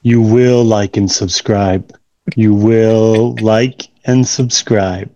You will like and subscribe. You will like and subscribe.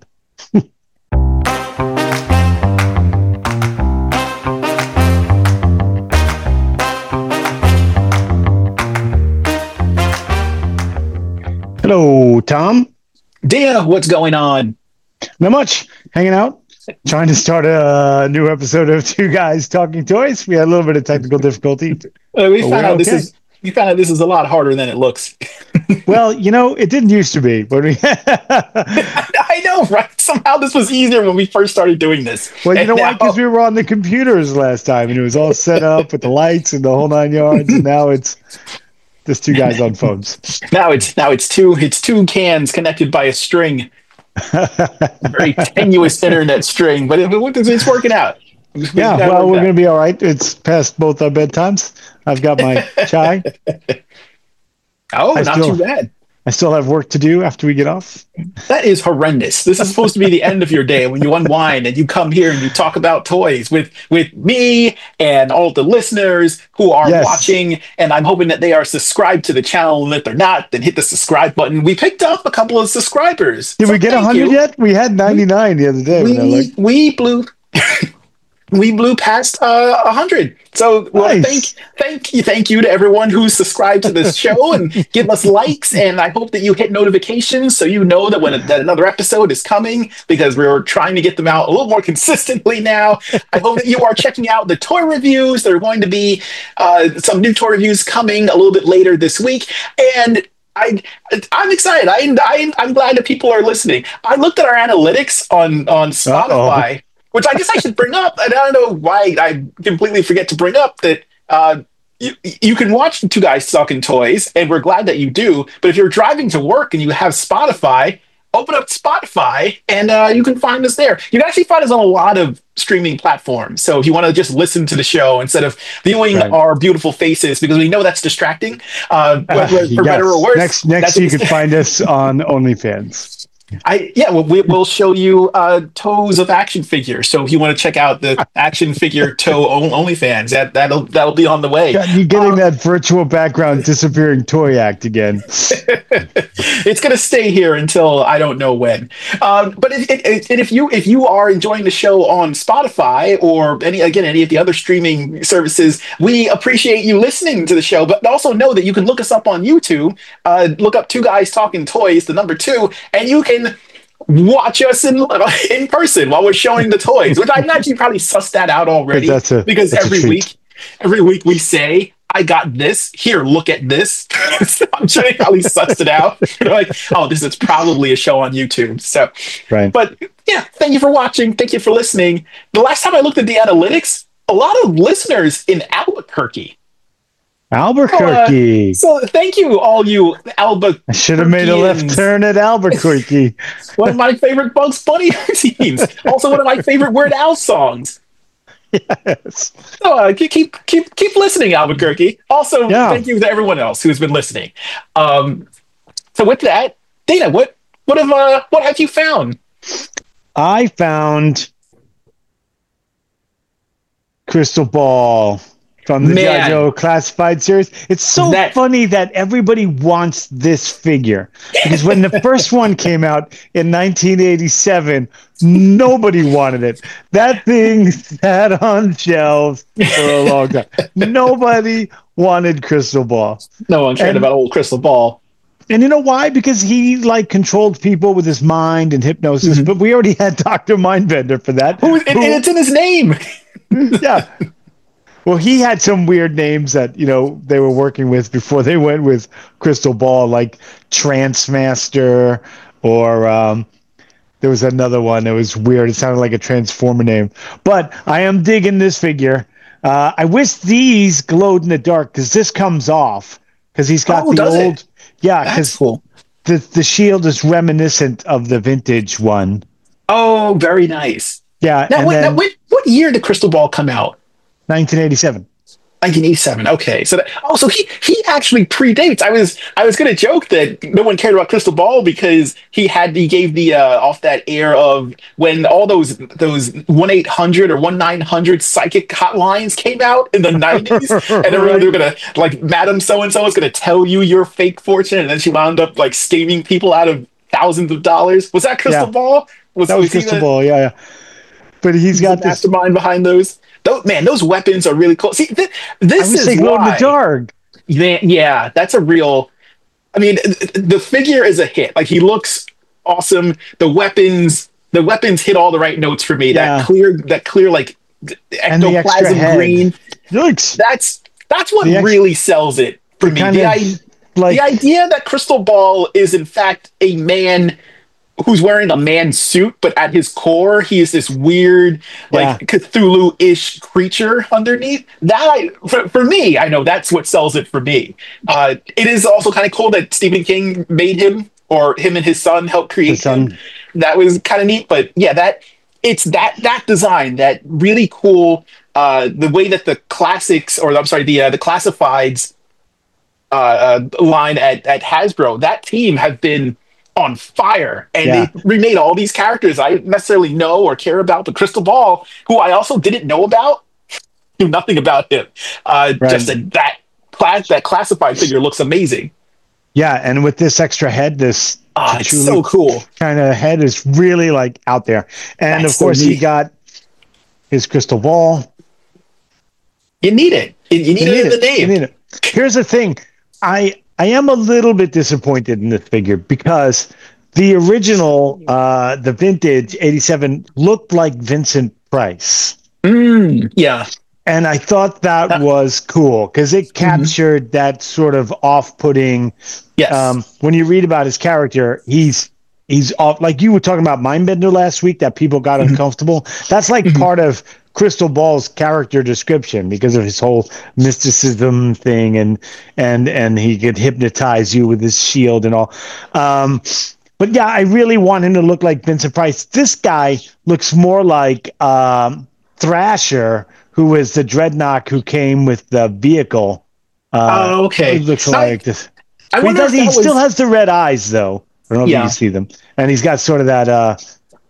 Hello, Tom. Dana, what's going on? Not much. Hanging out. Trying to start a new episode of Two Guys Talking Toys. We had a little bit of technical difficulty. We found out this is a lot harder than it looks. Well, it didn't used to be, but I know, right? Somehow this was easier when we first started doing this. Well, you know why? Because we were on the computers last time, and it was all set up with the lights and the whole 9 yards, and now it's just two guys on phones. Now it's two cans connected by a string. Very tenuous internet string, but it's working out. Yeah, well, we're going to be all right. It's past both our bedtimes. I've got my chai. Not too bad. I still have work to do after we get off. That is horrendous. This is supposed to be the end of your day when you unwind and you come here and you talk about toys with me and all the listeners who are watching. And I'm hoping that they are subscribed to the channel. And if they're not, then hit the subscribe button. We picked up a couple of subscribers. Did we get 100 yet? We had 99 the other day. We blew... We blew past 100. So nice. Thank you to everyone who's subscribed to this show and give us likes. And I hope that you hit notifications so you know that another episode is coming, because we're trying to get them out a little more consistently now. I hope that you are checking out the toy reviews. There are going to be some new toy reviews coming a little bit later this week. And I'm excited. I'm glad that people are listening. I looked at our analytics on Spotify. Uh-oh. Which I guess I should bring up, and I don't know why I completely forget to bring up that you can watch Two Guys Talking Toys, and we're glad that you do. But if you're driving to work and you have Spotify, open up Spotify, and you can find us there. You can actually find us on a lot of streaming platforms. So if you want to just listen to the show instead of viewing our beautiful faces, because we know that's distracting, for better or worse. Next you can find us on OnlyFans. We'll show you toes of action figures. So if you want to check out the action figure toe OnlyFans, that'll be on the way. You're getting that virtual background disappearing toy act again. It's going to stay here until I don't know when. But if you are enjoying the show on Spotify or any of the other streaming services, we appreciate you listening to the show. But also know that you can look us up on YouTube. Look up Two Guys Talking Toys, the number 2, and you can watch us in person while we're showing the toys, which I imagine you probably sussed that out already, because every week we say, I got this, here, look at this. So I'm sure you probably sussed it out. You're like, oh, this is probably a show on YouTube. So, right. But yeah, thank you for watching. Thank you for listening. The last time I looked at the analytics, a lot of listeners in Albuquerque. So thank you, all you Albuquerque. I should have made a left turn at Albuquerque. One of my favorite Bugs Bunny scenes. Also one of my favorite Weird Al songs. Yes. So keep listening, Albuquerque. Also, thank you to everyone else who's been listening. So with that, Dana, what have you found? I found Crystal Ball from the G.I. Joe Classified series. It's so funny that everybody wants this figure, because when the first one came out in 1987, nobody wanted it. That thing sat on shelves for a long time. Nobody wanted Crystal Ball. No one cared about old Crystal Ball. And you know why? Because he controlled people with his mind and hypnosis. Mm-hmm. But we already had Dr. Mindbender for that. And it's in his name. Yeah. Well, he had some weird names that, they were working with before they went with Crystal Ball, like Transmaster, or there was another one that was weird. It sounded like a Transformer name. But I am digging this figure. I wish these glowed in the dark, because this comes off, because he's got the old... It? Yeah, because cool. The shield is reminiscent of the vintage one. Oh, very nice. Yeah. Now, what year did Crystal Ball come out? 1987. 1987. Okay, so so he actually predates. I was gonna joke that no one cared about Crystal Ball because he gave the off that air of when all those 1-800 or 1-900 psychic hotlines came out in the 90s, and everyone they were gonna like Madam So and So is gonna tell you your fake fortune, and then she wound up like scamming people out of thousands of dollars. Was that Crystal Ball? That was Crystal Ball. Yeah, yeah. But he's got the mastermind behind those. Those weapons are really cool. See, this is glow in the dark. Yeah, that's a real. I mean, the figure is a hit. Like he looks awesome. The weapons hit all the right notes for me. Yeah. That clear like ectoplasm green. That's what really sells it for me. The idea that Crystal Ball is in fact a man who's wearing a man suit, but at his core, he is this weird, like Cthulhu-ish creature underneath. For me, I know that's what sells it for me. It is also kind of cool that Stephen King made him, or him and his son helped create him. That was kind of neat. But yeah, that design, that really cool, the way that the classics, or I'm sorry, the classifieds line at Hasbro, that team have been on fire, and they remade all these characters I didn't necessarily know or care about, but Crystal Ball, who I also didn't know about, knew nothing about him. Just that classified figure looks amazing. Yeah, and with this extra head, this it's so cool kind of head is really like out there. And of course, he got his Crystal Ball. You need it. You need it in the name. You need it. Here's the thing. I am a little bit disappointed in this figure because the original, the vintage 87 looked like Vincent Price. Yeah. And I thought that was cool because it captured that sort of off-putting. Yes. When you read about his character, he's off. Like you were talking about Mindbender last week, that people got uncomfortable. That's like part of Crystal Ball's character description because of his whole mysticism thing, and he could hypnotize you with his shield and all. But yeah, I really want him to look like Vincent Price. This guy looks more like Thrasher, who was the Dreadnought who came with the vehicle. Okay. He looks like this. He still has the red eyes, though. I don't know if you see them. And he's got sort of that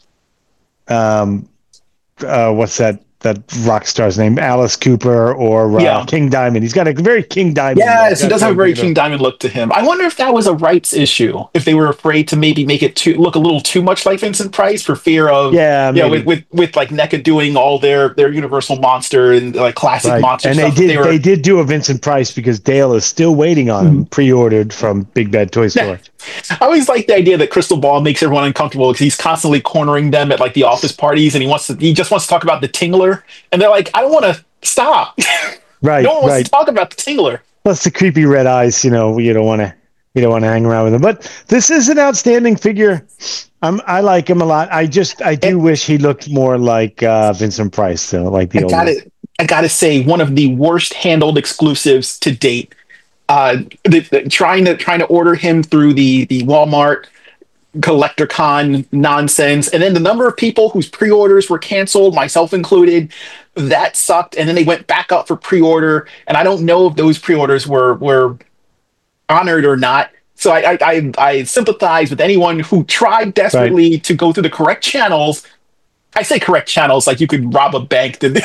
what's that rock star's name? Alice Cooper or King Diamond. He's got a very King Diamond. Yes, he does have a very King Diamond look to him. I wonder if that was a rights issue. If they were afraid to maybe make it look a little too much like Vincent Price for fear of with like NECA doing all their Universal monster and like classic monster and stuff. They did do a Vincent Price because Dale is still waiting on him, pre-ordered from Big Bad Toy Store. I always like the idea that Crystal Ball makes everyone uncomfortable because he's constantly cornering them at like the office parties, and he just wants to talk about the Tingler. And they're like, I don't want to stop. Right. No one wants to talk about the Tingler. Plus the creepy red eyes, you don't want to hang around with him. But this is an outstanding figure. I like him a lot. I do wish he looked more like Vincent Price, though, like the old one. I gotta say, one of the worst handled exclusives to date. Trying to order him through the Walmart CollectorCon nonsense, and then the number of people whose pre-orders were canceled, myself included, that sucked. And then they went back up for pre-order, and I don't know if those pre-orders were honored or not. So I sympathize with anyone who tried desperately to go through the correct channels. I say correct channels like you could rob a bank. But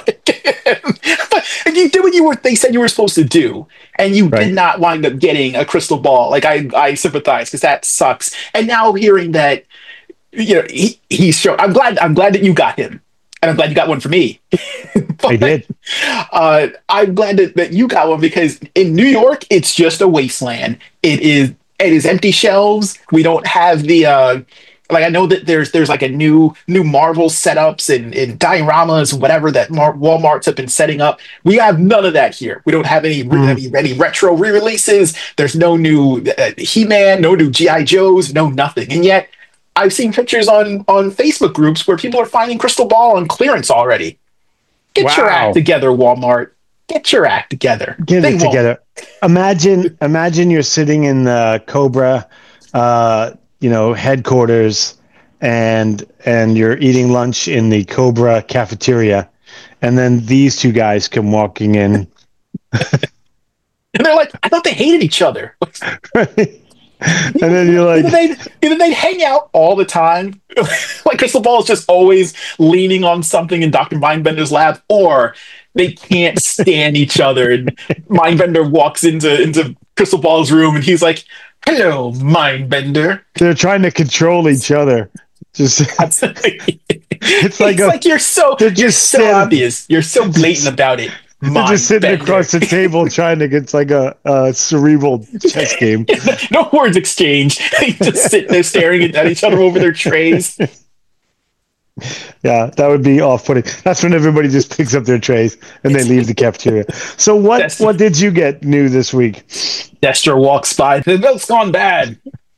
you did what they said you were supposed to do, and you did not wind up getting a Crystal Ball. Like I sympathize because that sucks. And now hearing that, he's shown. I'm glad that you got him, and I'm glad you got one for me. I did. I'm glad that you got one because in New York it's just a wasteland. It is empty shelves. We don't have the. Like I know that there's like a new Marvel setups and dioramas, whatever that Walmarts have been setting up. We have none of that here. We don't have any retro re-releases. There's no new He-Man, no new G.I. Joes, no nothing. And yet I've seen pictures on Facebook groups where people are finding Crystal Ball on clearance already. Get your act together, Walmart. Get your act together. Get it together. Imagine you're sitting in the Cobra headquarters, and you're eating lunch in the Cobra cafeteria, and then these two guys come walking in And they're like, I thought they hated each other. Right? And then you're like, either they'd hang out all the time, like Crystal Ball is just always leaning on something in Dr. Mindbender's lab, or they can't stand each other. And Mindbender walks into Crystal Ball's room, and he's like, "Hello, Mindbender." they're trying to control each other. Just it's like you're so obvious. You're so blatant about it. They're just sitting across the table trying to get like a cerebral chess game. No words exchanged. They just sit there staring at each other over their trays. Yeah, that would be off-putting. That's when everybody just picks up their trays and they leave the cafeteria. So what did you get new this week? Destro walks by. The milk's gone bad.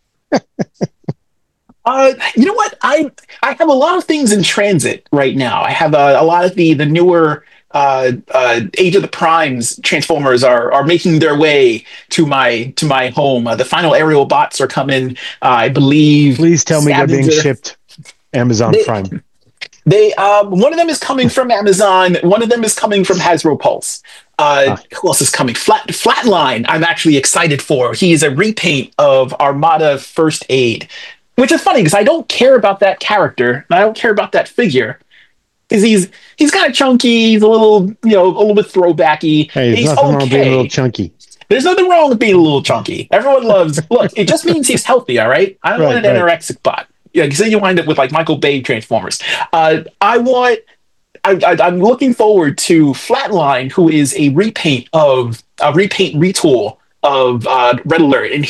You know what? I have a lot of things in transit right now. I have a lot of the newer Age of the Primes Transformers are making their way to my home. The final aerial bots are coming. I believe. Please tell me they're being shipped Amazon Prime. They one of them is coming from Amazon. One of them is coming from Hasbro Pulse. Who else is coming? Flatline. I'm actually excited for. He is a repaint of Armada First Aid, which is funny because I don't care about that character. And I don't care about that figure. Because he's kind of chunky, he's a little bit throwbacky. Hey, there's nothing wrong with being a little chunky. There's nothing wrong with being a little chunky. Everyone loves. Look, it just means he's healthy. All right. I don't want an anorexic bot. Yeah, because then you wind up with like Michael Bay Transformers. I'm looking forward to Flatline, who is a repaint retool of Red Alert, and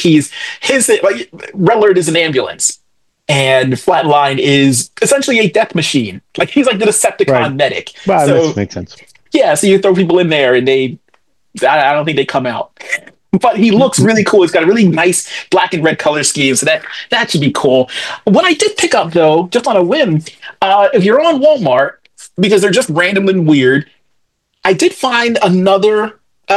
Red Alert is an ambulance. And Flatline is essentially a death machine. Like he's like the Decepticon medic. Wow, that makes sense. Yeah, so you throw people in there, and I don't think they come out. But he looks really cool. He's got a really nice black and red color scheme, so that should be cool. What I did pick up though, just on a whim, if you're on Walmart, because they're just random and weird, I did find another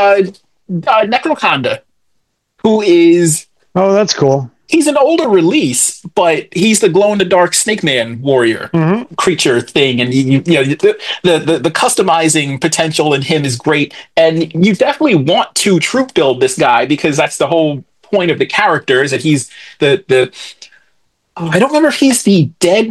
Necroconda, who is that's cool. He's an older release, but he's the glow-in-the-dark Snake Man warrior creature thing, and the customizing potential in him is great. And you definitely want to troop build this guy because that's the whole point of the character. Is that he's the I don't remember if he's the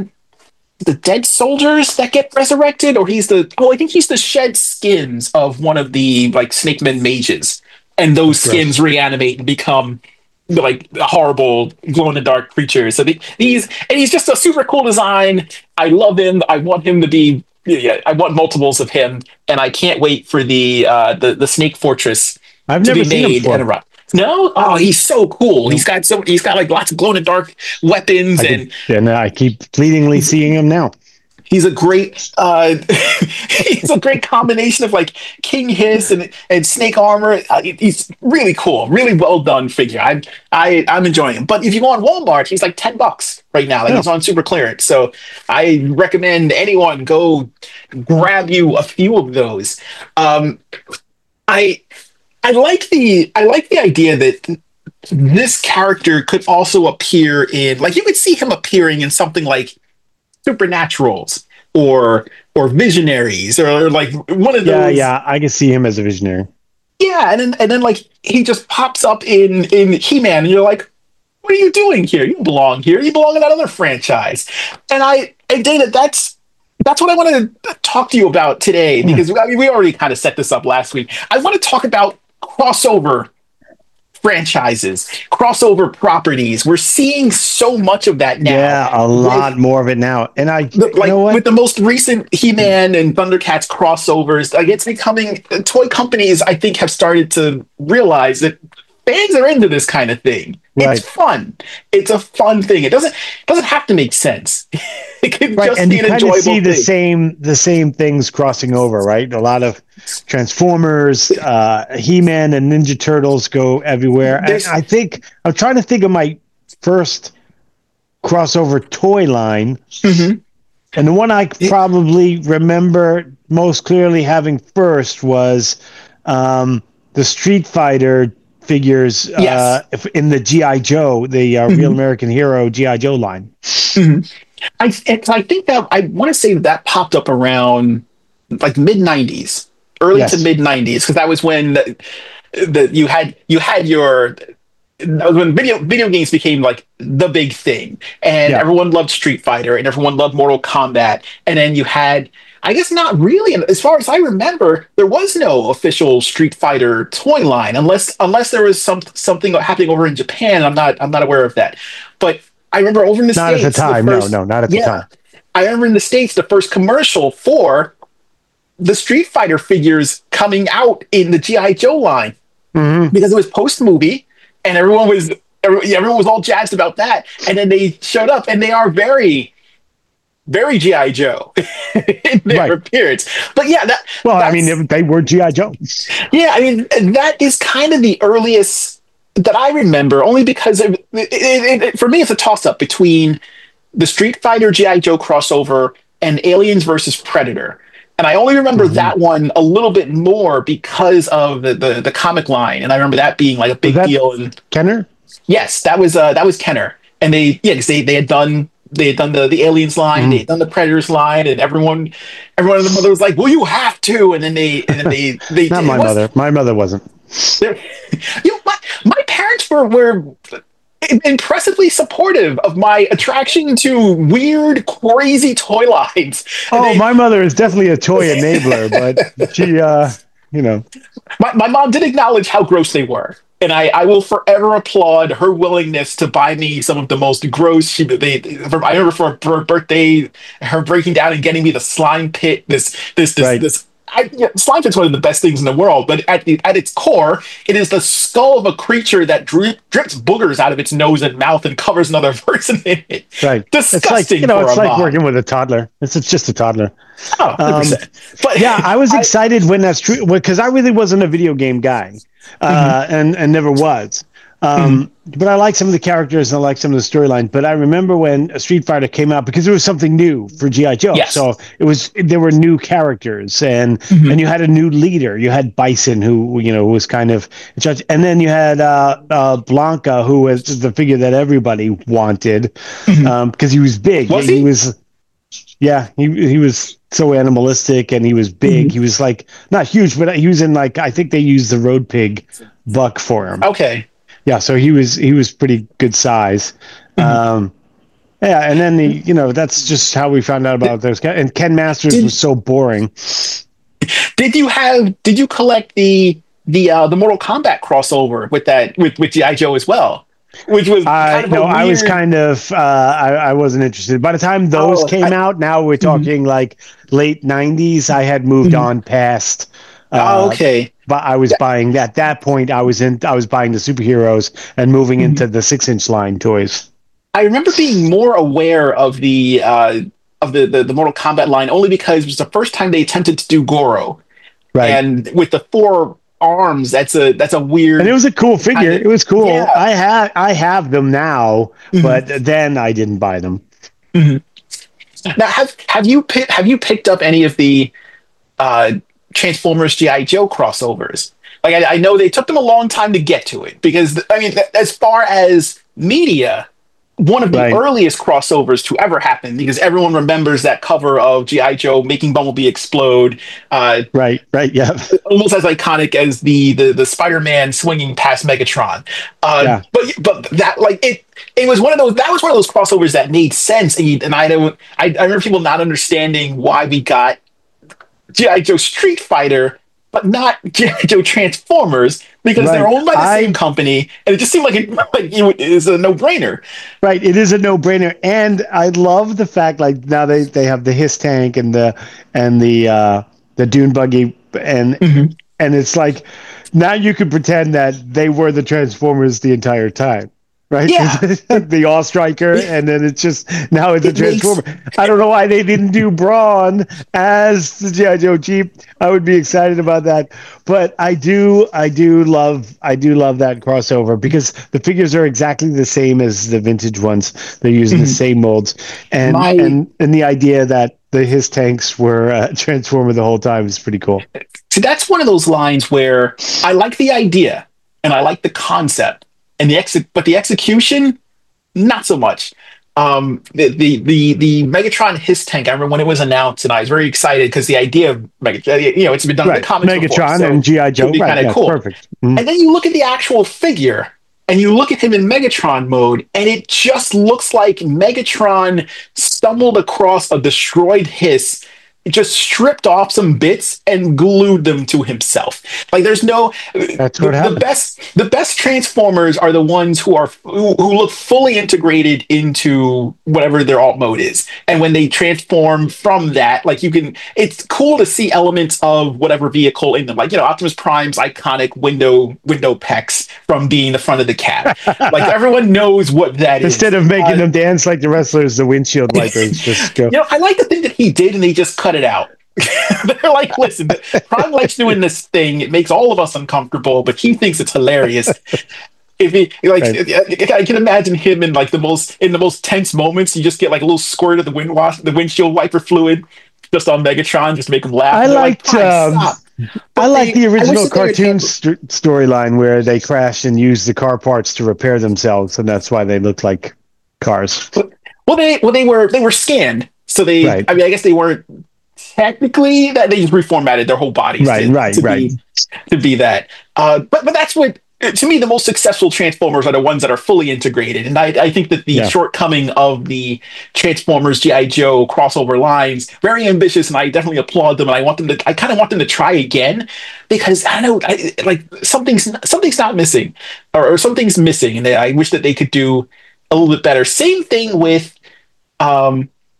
dead soldiers that get resurrected, or he's I think he's the shed skins of one of the like Snake Men mages, and those skins reanimate and become like horrible glow-in-the-dark creatures. So he's just a super cool design. I love him. I want him to be. I want multiples of him, and I can't wait for the Snake Fortress I've to never be seen made him and a run. No, he's so cool. He's got like lots of glow-in-the-dark weapons, and I keep fleetingly seeing him now. He's a great he's a great combination of like King Hiss and Snake Armor. He's really cool, really well done figure. I'm enjoying him. But if you go on Walmart, he's like $10 right now. Like he's on super clearance. So I recommend anyone go grab you a few of those. I like the idea that this character could also appear in, like, you could see him appearing in something like Supernaturals or Visionaries or like one of those. Yeah, I can see him as a Visionary. Yeah, and then like he just pops up in He-Man, and you're like, what are you doing here? You belong here. You belong in that other franchise. And Dana, that's what I want to talk to you about today, because we already kind of set this up last week. I want to talk about crossover franchises, crossover properties. We're seeing so much of that now. Yeah, a lot more of it now. And you know what? With the most recent He-Man and Thundercats crossovers, like it's becoming, toy companies, I think, have started to realize that fans are into this kind of thing. Right. It's fun. It's a fun thing. It doesn't have to make sense. It can just be an enjoyable thing. You see the same things crossing over, right? A lot of Transformers, He-Man, and Ninja Turtles go everywhere. And I think I'm trying to think of my first crossover toy line, and the one I probably remember most clearly having first was the Street Fighter figures in the G.I. Joe, the Real American Hero G.I. Joe line. I think that I want to say that popped up around like mid-90s. early to Yes. mid '90s, because that was when you had your that was when video games became like the big thing, and Yeah. everyone loved Street Fighter and everyone loved Mortal Kombat, and then you had, I guess not really, and as far as I remember, there was no official Street Fighter toy line unless there was something happening over in Japan. I'm not aware of that, but I remember over in the Not at the States the time. No, first no, not at the yeah time. I remember in the States the first commercial for the Street Fighter figures coming out in the GI Joe line, Hmm. because it was post movie and everyone was all jazzed about that, and then they showed up and they are very very GI Joe in their Right. appearance. But yeah, Well, I that's mean, they were GI Joe. yeah, I mean that is kind of the earliest that I remember, only because for me it's a toss up between the Street Fighter GI Joe crossover and Aliens versus Predator. And I only remember Hmm. that one a little bit more because of the comic line, and I remember that being like a Was big that deal. And Kenner? yes, that was Kenner, and because they had done the Aliens line, they Hmm. had done the Predators line, and everyone in the mother was like, "Well, you have to," and then they Not it my was mother. My mother wasn't. there- my parents were impressively supportive of my attraction to weird, crazy toy lines. And Oh, my mother is definitely a toy enabler, but she, you know, my mom did acknowledge how gross they were. And I will forever applaud her willingness to buy me some of the most gross. I remember for her birthday, her breaking down and getting me the slime pit. Right. Slime pit's one of the best things in the world, but at its core, it is the skull of a creature that drips boogers out of its nose and mouth and covers another person in it. Right. Disgusting. It's like, for it's a like mom. working with a toddler. It's just a toddler. Oh, 100%. But Yeah, I was excited when that's true, because I really wasn't a video game guy, and never was. But I like some of the characters and I like some of the storyline. But I remember when Street Fighter came out, because it was something new for GI Joe. Yes. So there were new characters, and you had a new leader. You had Bison, who was kind of in charge, and then you had Blanca, who was the figure that everybody wanted, because he was big. Was he he? was Yeah, he was so animalistic, and he was big. He was like not huge, but he was in, like, I think they used the Road Pig buck for him. Okay. Yeah, so he was pretty good size. Yeah, and then that's just how we found out about those guys. And Ken Masters was so boring. Did you collect the Mortal Kombat crossover with GI Joe as well? Which was kind of No, I was weird- kind of I wasn't interested. By the time those came out, now we're talking like late '90s. I had moved on past. okay. But I was buying at that point. I was buying the superheroes and moving into the 6-inch line toys. I remember being more aware of the Mortal Kombat line only because it was the first time they attempted to do Goro, Right. and with the 4 arms, that's a weird. And it was a cool figure. It was cool. Yeah. I have them now, but then I didn't buy them. Now, have you picked up any of the Transformers GI Joe crossovers? Like, I know they took them a long time to get to it, because I mean, as far as media, one of the Right. earliest crossovers to ever happen, because everyone remembers that cover of GI Joe making Bumblebee explode, Right. Yeah. almost as iconic as the Spider-Man swinging past Megatron. Yeah. But that, like, it was one of those crossovers that made sense, and I remember people not understanding why we got GI Joe Street Fighter, but not GI Joe Transformers, because they're Right. owned by the same company, and it just seemed like it is a no-brainer. Right. It is a no-brainer, and I love the fact, like, now they have the Hiss tank and the dune buggy, and it's like now you can pretend that they were the Transformers the entire time. Right? Yeah. The All Striker, and then it's just now it's a It makes- Transformer. I don't know why they didn't do Brawn as the G.I. Joe Jeep. I would be excited about that. But I do love that crossover, because the figures are exactly the same as the vintage ones. They're using the same molds. And the idea that his tanks were Transformer the whole time is pretty cool. See, that's one of those lines where I like the idea and I like the concept, and but the execution, not so much. The Megatron Hiss tank. I remember when it was announced, and I was very excited because the idea of Megatron, it's been done in the comics Megatron before, so and GI Joe, it would be kind of cool. Perfect. Mm-hmm. And then you look at the actual figure, and you look at him in Megatron mode, and it just looks like Megatron stumbled across a destroyed Hiss, just stripped off some bits and glued them to himself. Like there's no. That's what happened. The best Transformers are the ones who look fully integrated into whatever their alt mode is, and when they transform from that, like it's cool to see elements of whatever vehicle in them. Like Optimus Prime's iconic window pecs from being the front of the cab. Like everyone knows what that is. Instead of making them dance like the wrestlers, the windshield wipers just go. I like the thing that he did, and they just cut it out. They're like, listen, Prime likes doing this thing. It makes all of us uncomfortable, but he thinks it's hilarious. If he I can imagine him in like the most tense moments. You just get like a little squirt of the windshield wiper fluid just on Megatron, just to make him laugh. I liked the original cartoon storyline where they crashed and used the car parts to repair themselves, and that's why they looked like cars. Well, they were scanned, so they. Right. I mean, I guess they weren't technically that. They just reformatted their whole bodies, to be that. But that's what. To me, the most successful Transformers are the ones that are fully integrated, and I think that the shortcoming of the Transformers G.I. Joe crossover lines very ambitious, and I definitely applaud them. And I kind of want them to try again because I don't know, something's not missing, or something's missing, and I wish that they could do a little bit better. Same thing with, I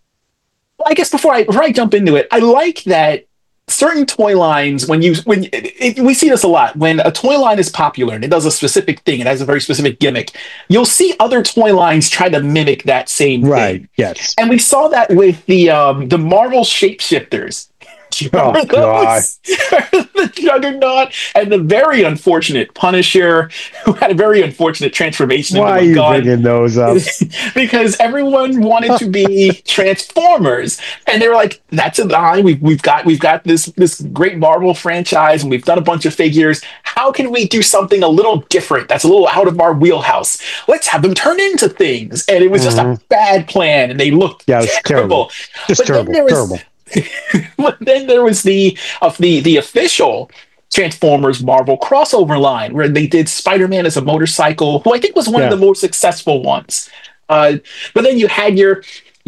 guess before I jump into it, I like that. Certain toy lines, we see this a lot. When a toy line is popular and it does a specific thing, it has a very specific gimmick, you'll see other toy lines try to mimic that same thing. Yes. And we saw that with the Marvel shapeshifters. Do you remember those? The Juggernaut and the very unfortunate Punisher, who had a very unfortunate transformation. Why are you bringing those up? Because everyone wanted to be Transformers, and they were like, "That's a line. We've got this great Marvel franchise, and we've done a bunch of figures. How can we do something a little different? That's a little out of our wheelhouse. Let's have them turn into things." And it was just a bad plan, and they looked terrible. Just terrible. But then there was the official Transformers Marvel crossover line where they did Spider-Man as a motorcycle, who I think was one of the more successful ones. But then you had your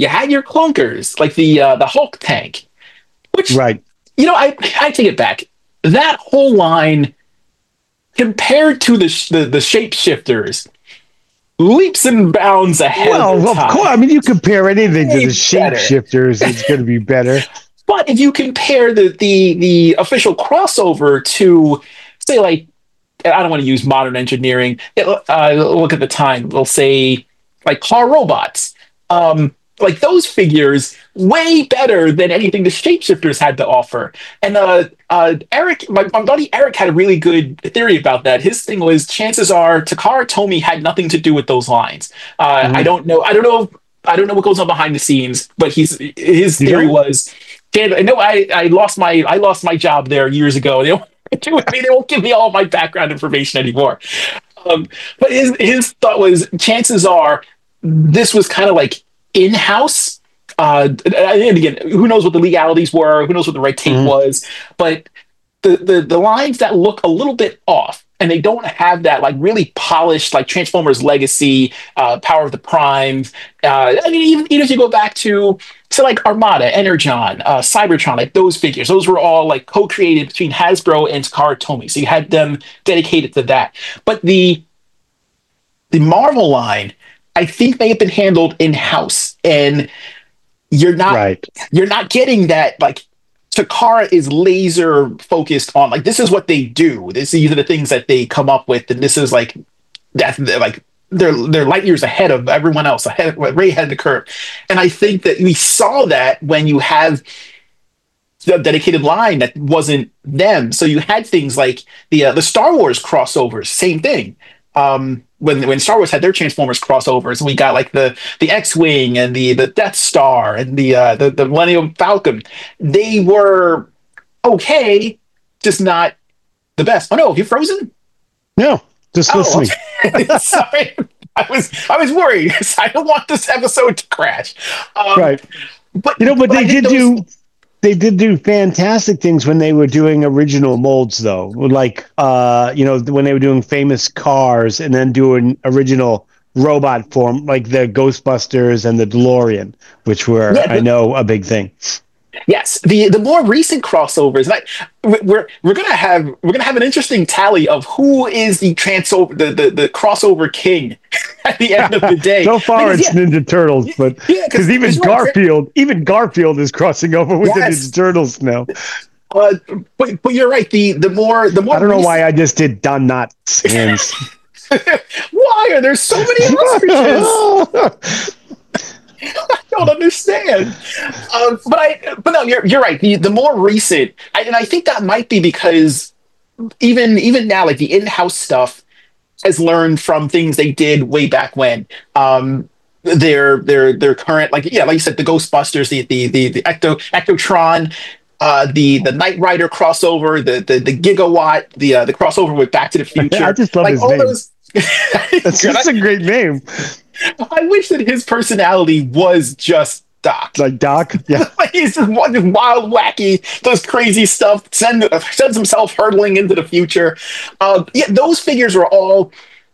clunkers like the Hulk tank, which I take it back. That whole line compared to the shapeshifters, leaps and bounds ahead. Well, of course. I mean, you compare anything to the shapeshifters, it's going to be better. But if you compare the official crossover to, say, like, I don't want to use modern engineering. Look at the time. We'll say, like, car robots. Like those figures, way better than anything the shapeshifters had to offer. And Eric, my buddy Eric, had a really good theory about that. His thing was, chances are Takara Tomy had nothing to do with those lines. I don't know what goes on behind the scenes, but his theory was, I lost my job there years ago. They won't give me all of my background information anymore. But his thought was, chances are this was kind of like in-house. And again, who knows what the legalities were? Who knows what the right tape was? But the lines that look a little bit off, and they don't have that like really polished like Transformers Legacy, Power of the Primes. I mean, even if you go back to like Armada, Energon, Cybertron, like those figures, those were all like co-created between Hasbro and Takara Tomy. So you had them dedicated to that. But the Marvel line, I think may have been handled in-house, and you're not getting that. Like, Takara is laser focused on, like, this is what they do. These are the things that they come up with, and this is like that. Like, they're light years ahead of everyone else, way ahead of the curve. And I think that we saw that when you have the dedicated line that wasn't them. So you had things like the Star Wars crossovers, same thing. When Star Wars had their Transformers crossovers, we got like the X-Wing and the Death Star and the Millennium Falcon. They were okay, just not the best. Oh no, have you frozen? No, just listening. Okay. Sorry. I was worried. I don't want this episode to crash. Right. But But I they think did do. They did do fantastic things when they were doing original molds, though. Like, when they were doing famous cars and then doing original robot form, like the Ghostbusters and the DeLorean, which were, yeah, I know, a big thing. yes, the more recent crossovers, like we're gonna have an interesting tally of who is the the crossover king at the end of the day. So far, Because, it's Ninja Turtles, but yeah, because even Garfield is crossing over with the Ninja Turtles now. But you're right. The more I don't know why I just did Don Knotts hands. Why are there so many ostriches? I don't understand. But no, you're right. The more recent, and I think that might be because even now, like the in-house stuff has learned from things they did way back when. Their current, like you said, the Ghostbusters, the Ectotron, the Knight Rider crossover, the Gigawatt, the crossover with Back to the Future. I just love like his all name. those. That's a great name. I wish that his personality was just Doc. Like Doc? Yeah. He's just wild, wacky, does crazy stuff, sends himself hurtling into the future. Those figures were all.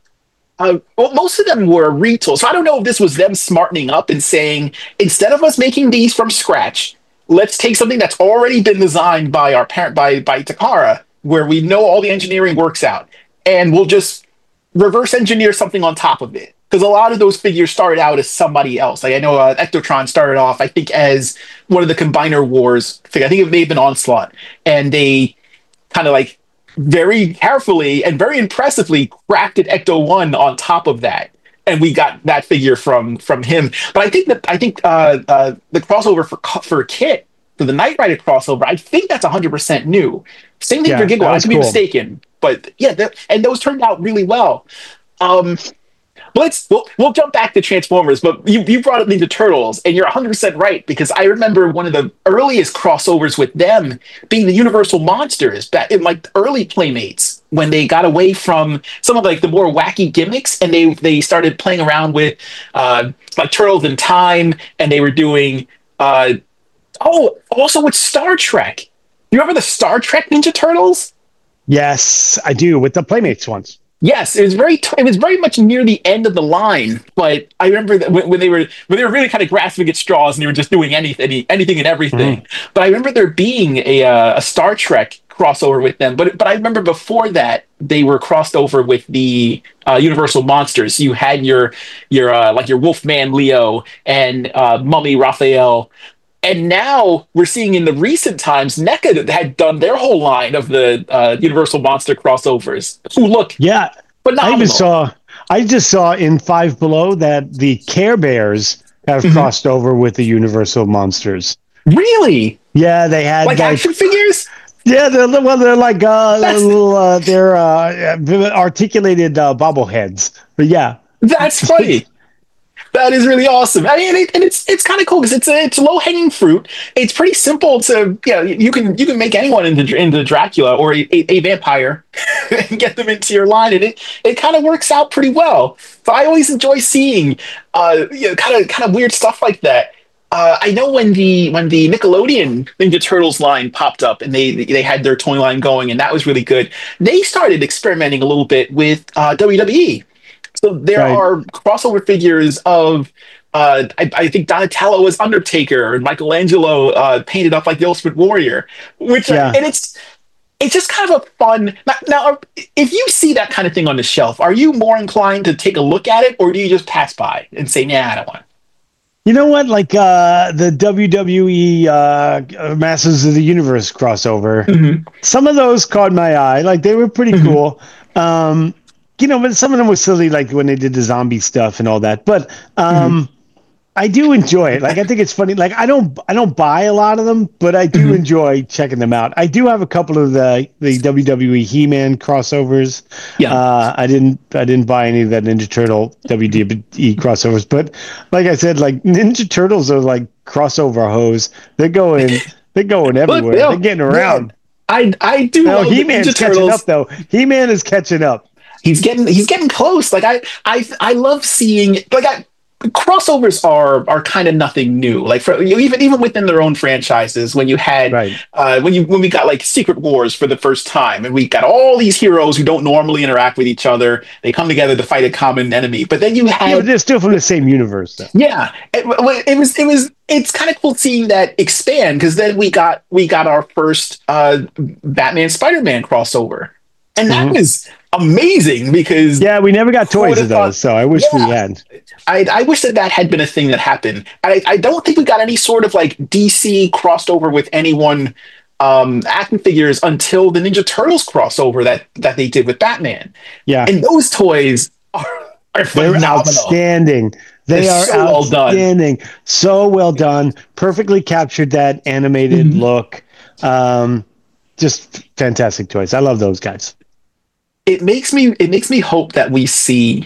Most of them were retools. So I don't know if this was them smartening up and saying, instead of us making these from scratch, let's take something that's already been designed by our parent, by Takara, where we know all the engineering works out, and we'll just reverse engineer something on top of it. Because a lot of those figures started out as somebody else. Like I know Ectotron started off, I think, as one of the Combiner Wars figure. I think it may have been Onslaught. And they kind of like very carefully and very impressively crafted Ecto-1 on top of that. And we got that figure from him. But I think the crossover for Kit, for the Knight Rider crossover, I think that's 100% new. Same thing for Gigawatt. I could be mistaken. But yeah, and those turned out really well. We'll jump back to Transformers, but you brought up Ninja Turtles, and you're 100% right, because I remember one of the earliest crossovers with them being the Universal Monsters back in like early Playmates, when they got away from some of like the more wacky gimmicks, and they started playing around with like Turtles in Time, and they were doing also with Star Trek. You remember the Star Trek Ninja Turtles? Yes, I do, with the Playmates ones. Yes, it was very much near the end of the line, but I remember that when they were really kind of grasping at straws and they were just doing anything and everything. Mm-hmm. But I remember there being a Star Trek crossover with them. But I remember before that they were crossed over with the Universal Monsters. You had your Wolfman Leo and Mummy Raphael. And now we're seeing in the recent times, NECA had done their whole line of the Universal Monster crossovers, who look phenomenal. I just saw in Five Below that the Care Bears have crossed over with the Universal Monsters. Really? Yeah, they had like action figures. Yeah, they're like they're articulated bobbleheads. But yeah, that's funny. That is really awesome. I mean, it's kind of cool because it's low hanging fruit. It's pretty simple to you can make anyone into Dracula or a vampire and get them into your line, and it kind of works out pretty well. But I always enjoy seeing kind of weird stuff like that. I know when the Nickelodeon Ninja Turtles line popped up and they had their toy line going, and that was really good. They started experimenting a little bit with WWE. So there are crossover figures of, I think Donatello as Undertaker and Michelangelo painted up like the Ultimate Warrior, and it's just kind of a fun. Now, if you see that kind of thing on the shelf, are you more inclined to take a look at it, or do you just pass by and say, "Nah, I don't want it"? You know what? Like the WWE Masters of the Universe crossover, some of those caught my eye. Like they were pretty cool. But some of them were silly, like when they did the zombie stuff and all that. But I do enjoy it. Like I think it's funny. Like I don't buy a lot of them, but I do enjoy checking them out. I do have a couple of the WWE He-Man crossovers. Yeah. I didn't buy any of that Ninja Turtle WWE crossovers, but like I said, like Ninja Turtles are like crossover hoes. They're going everywhere. They're getting around. I do. No, He-Man's catching up though. He-Man is catching up. he's getting close. Like I love seeing crossovers are kind of nothing new. Like for even within their own franchises, when you had Right. when we got like Secret Wars for the first time, and we got all these heroes who don't normally interact with each other, they come together to fight a common enemy. But then you Yeah, had but they're still from the same universe, though. yeah, it's kind of cool seeing that expand because then we got our first Batman Spider-Man crossover, and that Mhm. was amazing because Yeah, we never got who toys would've of those, so I wish we yeah, had. I wish that had been a thing that happened. I don't think we got any sort of like DC crossed over with anyone action figures until the Ninja Turtles crossover that they did with Batman. Yeah, And those toys are they're phenomenal. outstanding. They They're are so well done. outstanding. So well done. Perfectly captured that animated Mhm. look. Just fantastic toys. I love those guys. It makes me hope that we see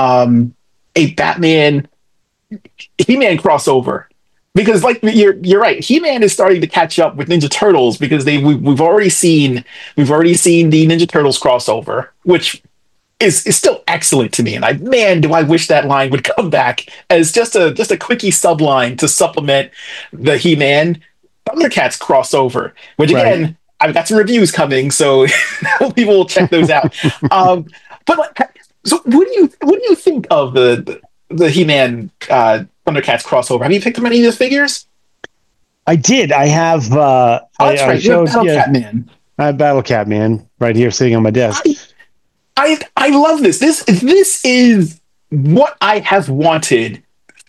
a Batman He-Man crossover because like you're right, He-Man is starting to catch up with Ninja Turtles because we've already seen the Ninja Turtles crossover, which is still excellent to me. And man, do I wish that line would come back as just a quickie subline to supplement the He-Man Thundercats crossover, which Right. again, I've got some reviews coming, so people will check those out. But like, so what do you think of the He-Man Thundercats crossover? Have you picked up any of those figures? I did. I have. Oh, that's I right. You're showed. Battle Yeah, Cat Man. I have Battle Cat Man right here sitting on my desk. I love this. This is what I have wanted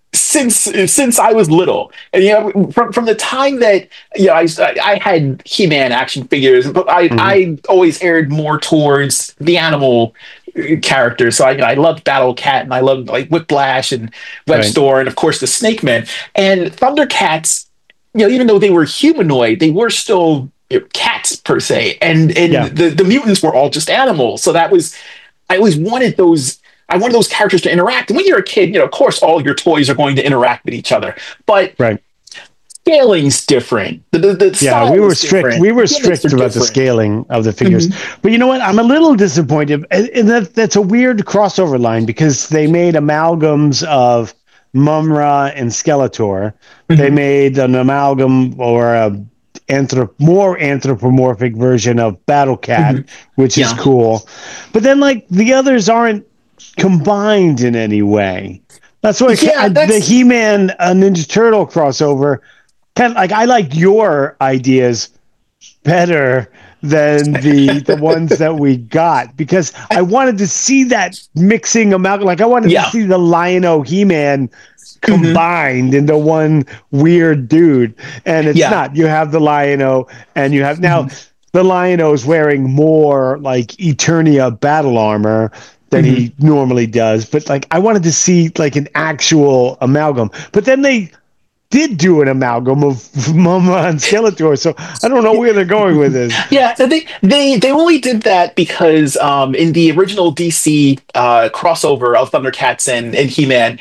since I was little, and from the time that I had He-Man action figures, but Mhm. I always aired more towards the animal characters. So I loved Battle Cat, and I loved like Whiplash and Right. Webstor, and of course the Snake Man and Thundercats. Even though they were humanoid, they were still cats per se, and Yeah. the mutants were all just animals. So that was I always wanted those. I wanted those characters to interact. And when you're a kid, of course, all your toys are going to interact with each other. But Right. scaling's different. The Yeah, style we were is strict. different. We were Gimmicks strict are about the different. scaling of the figures. But you know what? I'm a little disappointed, and that's a weird crossover line because they made amalgams of Mumra and Skeletor. They Mhm. made an amalgam or a more anthropomorphic version of Battle Cat, Mhm. which is Yeah. cool. But then, like the others aren't combined in any way. That's why Yeah, the He-Man Ninja Turtle crossover. Kind of like I like your ideas better than the ones that we got because I wanted to see that mixing amalgam. Like I wanted Yeah. to see the Lion-O He-Man combined into one weird dude, and it's Yeah. not. You have the Lion-O, and you have now the Lion-O is wearing more like Eternia battle armor than he normally does. But like I wanted to see like an actual amalgam, but then they did do an amalgam of Mama and Skeletor, so I don't know where they're going with this. Yeah, so they only did that because in the original DC crossover of Thundercats and He-Man,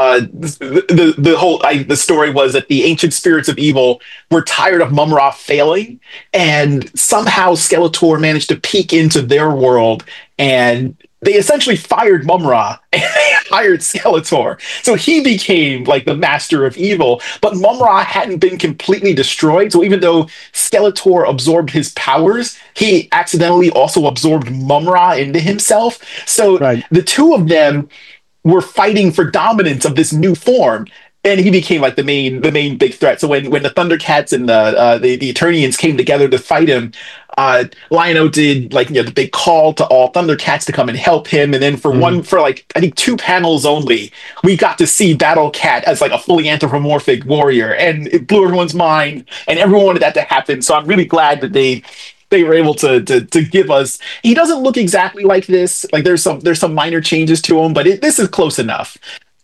the whole the story was that the ancient spirits of evil were tired of Mum-Ra failing, and somehow Skeletor managed to peek into their world, and they essentially fired Mum-Ra and they hired Skeletor. So he became like the master of evil, but Mum-Ra hadn't been completely destroyed. So even though Skeletor absorbed his powers, he accidentally also absorbed Mum-Ra into himself. So Right. the two of them were fighting for dominance of this new form. And he became like the main big threat. So when the Thundercats and the Eternians came together to fight him, Lion-O did like the big call to all Thundercats to come and help him. And then for like I think 2 panels only, we got to see Battle Cat as like a fully anthropomorphic warrior, and it blew everyone's mind. And everyone wanted that to happen. So I'm really glad that they were able to give us. He doesn't look exactly like this. Like there's some minor changes to him, but this is close enough.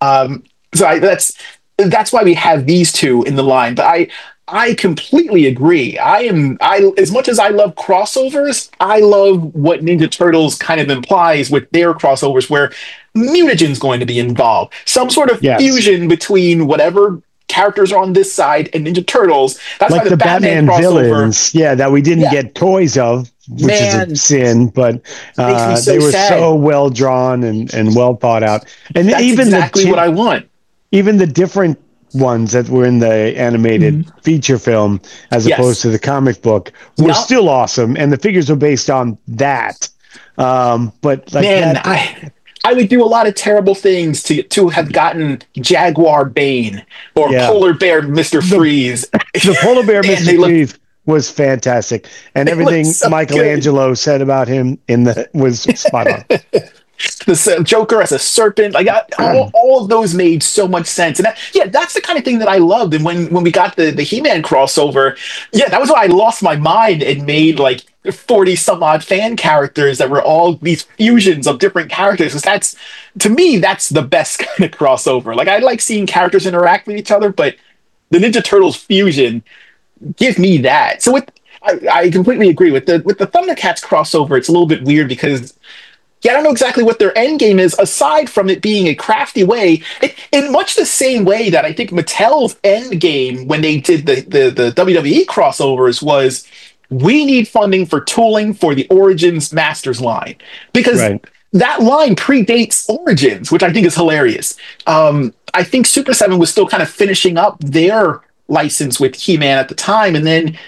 That's why we have these two in the line. But I completely agree. I as much as I love crossovers, I love what Ninja Turtles kind of implies with their crossovers, where mutagen's going to be involved, some sort of Yes. fusion between whatever characters are on this side and Ninja Turtles. That's Like why the Batman crossover. villains, that we didn't get toys of which is a sin, but makes me so they were sad. so well drawn and well thought out. And That's even exactly what I want. Even the different ones that were in the animated feature film as opposed to the comic book were still awesome, and the figures were based on that. But like, man, I would do a lot of terrible things to have gotten Jaguar Bane or Polar Bear Mr. Freeze. The Polar Bear Mr. Freeze was fantastic, and everything so Michelangelo said about him was spot on. The Joker as a serpent, like all of those made so much sense, and that's the kind of thing that I loved. And when we got the He-Man crossover, that was why I lost my mind and made like 40 some odd fan characters that were all these fusions of different characters. Because to me, that's the best kind of crossover. Like, I like seeing characters interact with each other, but the Ninja Turtles fusion, give me that. So I completely agree with the Thundercats crossover. It's a little bit weird because I don't know exactly what their end game is, aside from it being a crafty way, in much the same way that I think Mattel's end game when they did the WWE crossovers was, we need funding for tooling for the Origins Masters line, because that line predates Origins, which I think is hilarious. I think Super 7 was still kind of finishing up their license with He-Man at the time, and then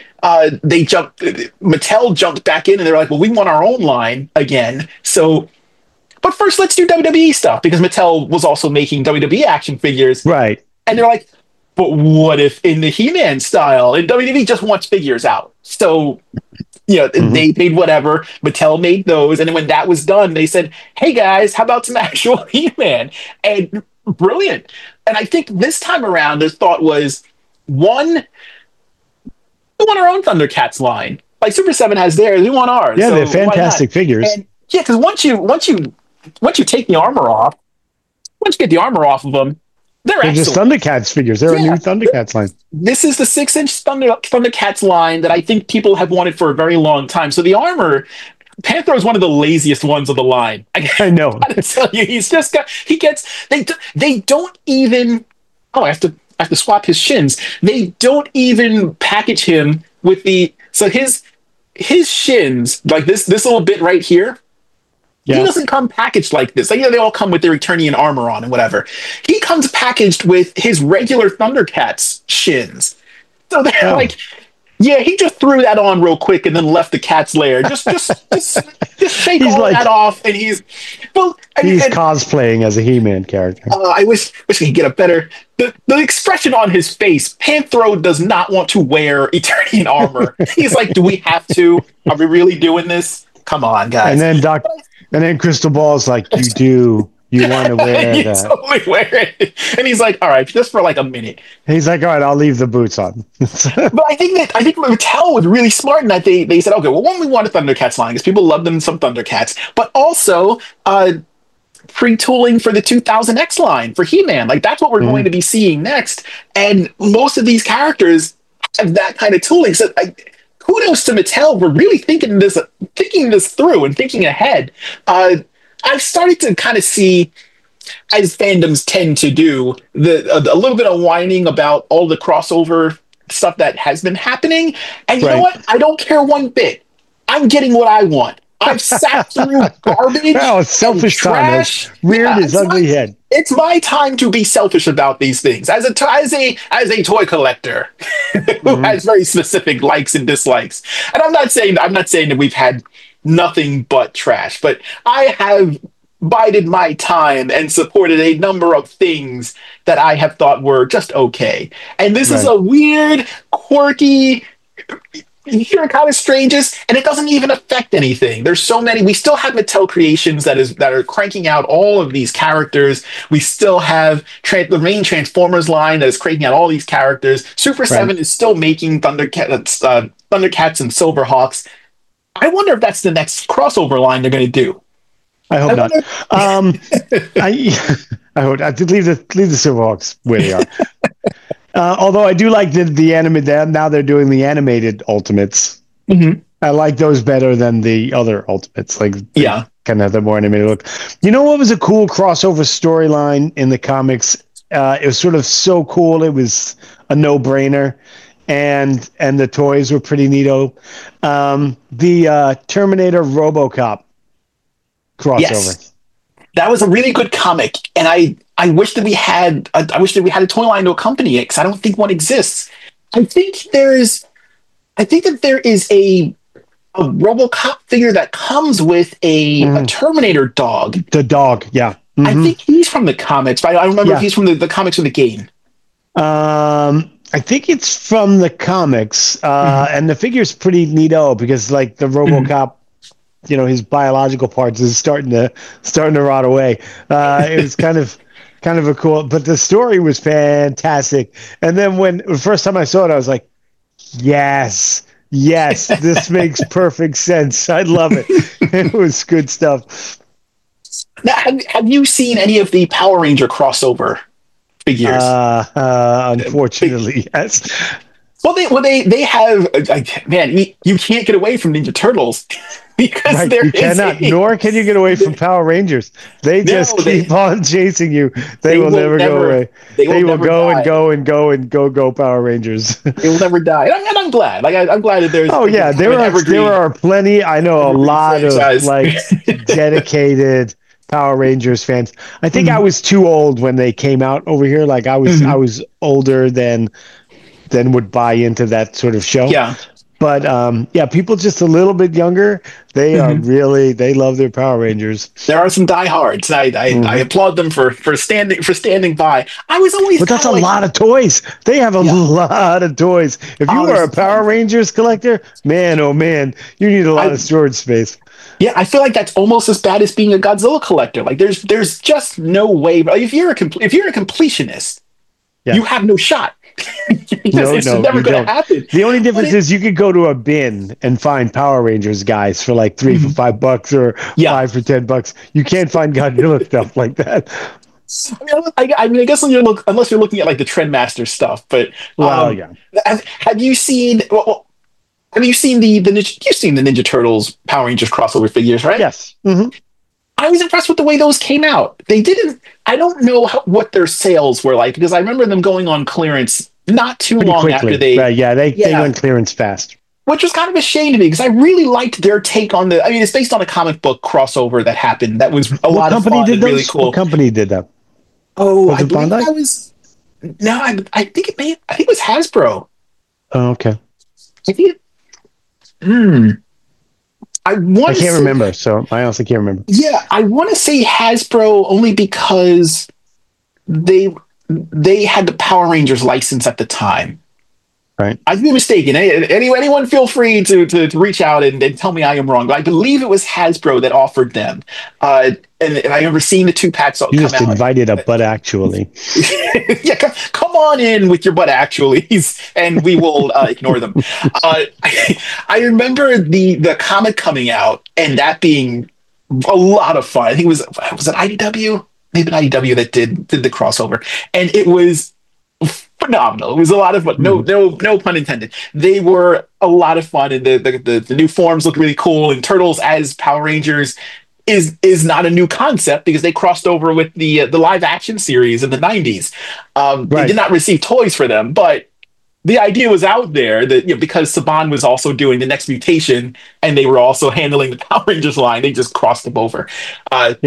Mattel jumped back in and they're like, well, we want our own line again. So, but first let's do WWE stuff, because Mattel was also making WWE action figures. Right. And they're like, but what if in the He-Man style, and WWE just wants figures out. So, they made whatever, Mattel made those. And then when that was done, they said, hey guys, how about some actual He-Man? And brilliant. And I think this time around, their thought was, one, we want our own Thundercats line. Like Super 7 has theirs, we want ours. Yeah, so they're fantastic figures. And because once you take the armor off, once you get the armor off of them, they're just Thundercats figures. They're a new Thundercats line. This is the 6-inch Thundercats line that I think people have wanted for a very long time. So the armor, Panther is one of the laziest ones of the line. I know. I gotta tell you, they don't even. Oh, I have to swap his shins. They don't even package him with his shins, like this little bit right here. He doesn't come packaged like this. Like, they all come with their Eternian armor on and whatever. He comes packaged with his regular Thundercats shins. So they're like, he just threw that on real quick and then left the cat's lair. Just shake that off, and he's cosplaying as a He-Man character. I wish he could get a better. The expression on his face. Panthro does not want to wear Eternian armor. He's like, do we have to? Are we really doing this? Come on, guys. And then Crystal Ball's like, you do. You want to wear that. Totally wear it. And he's like, all right, just for like a minute. He's like, all right, I'll leave the boots on. But I think Mattel was really smart in that they said, okay, well, one, we want a Thundercats line because people love them some Thundercats, but also pre-tooling for the 2000X line for He-Man. Like, that's what we're going to be seeing next. And most of these characters have that kind of tooling. So kudos to Mattel for really thinking this through and thinking ahead. I've started to kind of see, as fandoms tend to do, a little bit of whining about all the crossover stuff that has been happening. And you know what? I don't care one bit. I'm getting what I want. I've sat through garbage. Well, it's selfish trash. Reared his ugly head. It's my time to be selfish about these things. As a toy collector who has very specific likes and dislikes. And I'm not saying that we've had nothing but trash, but I have bided my time and supported a number of things that I have thought were just okay. And this is a weird, quirky, you're kind of strangest, and it doesn't even affect anything. There's so many. We still have Mattel Creations that are cranking out all of these characters. We still have the main Transformers line that is cranking out all these characters. Super 7 is still making Thundercats and Silverhawks. I wonder if that's the next crossover line they're going to do. I hope not. I hope I leave the Silverhawks where they are. Although I do like the animated. Now they're doing the animated Ultimates. I like those better than the other Ultimates. Like, kind of have the more animated look. You know what was a cool crossover storyline in the comics? It was sort of so cool. It was a no-brainer. and the toys were pretty neato. The Terminator RoboCop crossover. Yes, that was a really good comic, and I wish that we had a toy line to accompany it because I don't think one exists. I think that there is a RoboCop figure that comes with a Terminator dog. The dog, yeah. I think he's from the comics, but I don't remember if he's from the comics or the game. I think it's from the comics, and the figure's pretty neato because, like, the RoboCop, his biological parts is starting to rot away. It was kind of a cool, but the story was fantastic. And then when the first time I saw it, I was like, yes, this makes perfect sense. I love it. It was good stuff. Now, have you seen any of the Power Ranger crossover figures? Unfortunately, yes. Well, they have. Man, you can't get away from Ninja Turtles because you cannot. Nor can you get away from Power Rangers. They just keep on chasing you. They will never go away. They will go and go and go and go Power Rangers. They will never die. And I'm glad. I'm glad that there's. Oh yeah, there are plenty. I know a lot of like dedicated Power Rangers fans. I think I was too old when they came out over here. Like I was older than would buy into that sort of show. Yeah. But people just a little bit younger, they are really, they love their Power Rangers. There are some diehards. I applaud them for standing by. But that's a lot of toys. They have a lot of toys. If you are a Power Rangers collector, man, oh man, you need a lot of storage space. Yeah, I feel like that's almost as bad as being a Godzilla collector. Like there's just no way. If you're a completionist, you have no shot. It's never going to happen. The only difference is you could go to a bin and find Power Rangers guys for like $3 for $5 or $5 for $10. You can't find Godzilla stuff like that. I mean, I guess unless you're looking at like the Trendmaster stuff, but have you seen? Have you seen the Ninja Turtles Power Rangers crossover figures? Right? Yes. I was impressed with the way those came out. They didn't. I don't know what their sales were like because I remember them going on clearance not too pretty long quickly. After they. They went clearance fast. Which was kind of a shame to me because I really liked their take on the. I mean, it's based on a comic book crossover that happened. That was a lot of fun and really cool. What company did that? Oh, I believe that was. No, I think it was Hasbro. Oh, okay. I think. I can't remember, so I honestly can't remember. Yeah, I want to say Hasbro only because they had the Power Rangers license at the time. Right. I could be mistaken. Anyone feel free to reach out and tell me I am wrong. But I believe it was Hasbro that offered them. And I remember seeing the 2-packs come out. You just invited a butt actually. Yeah, come on in with your butt actuallys, and we will ignore them. I remember the comic coming out and that being a lot of fun. I think was it IDW? Maybe an IDW that did the crossover, and it was phenomenal. It was a lot of fun. No pun intended. They were a lot of fun, and the new forms look really cool. And Turtles as Power Rangers is not a new concept because they crossed over with the live action series in the 90s. They did not receive toys for them, but the idea was out there that because Saban was also doing the Next Mutation and they were also handling the Power Rangers line, they just crossed them over. But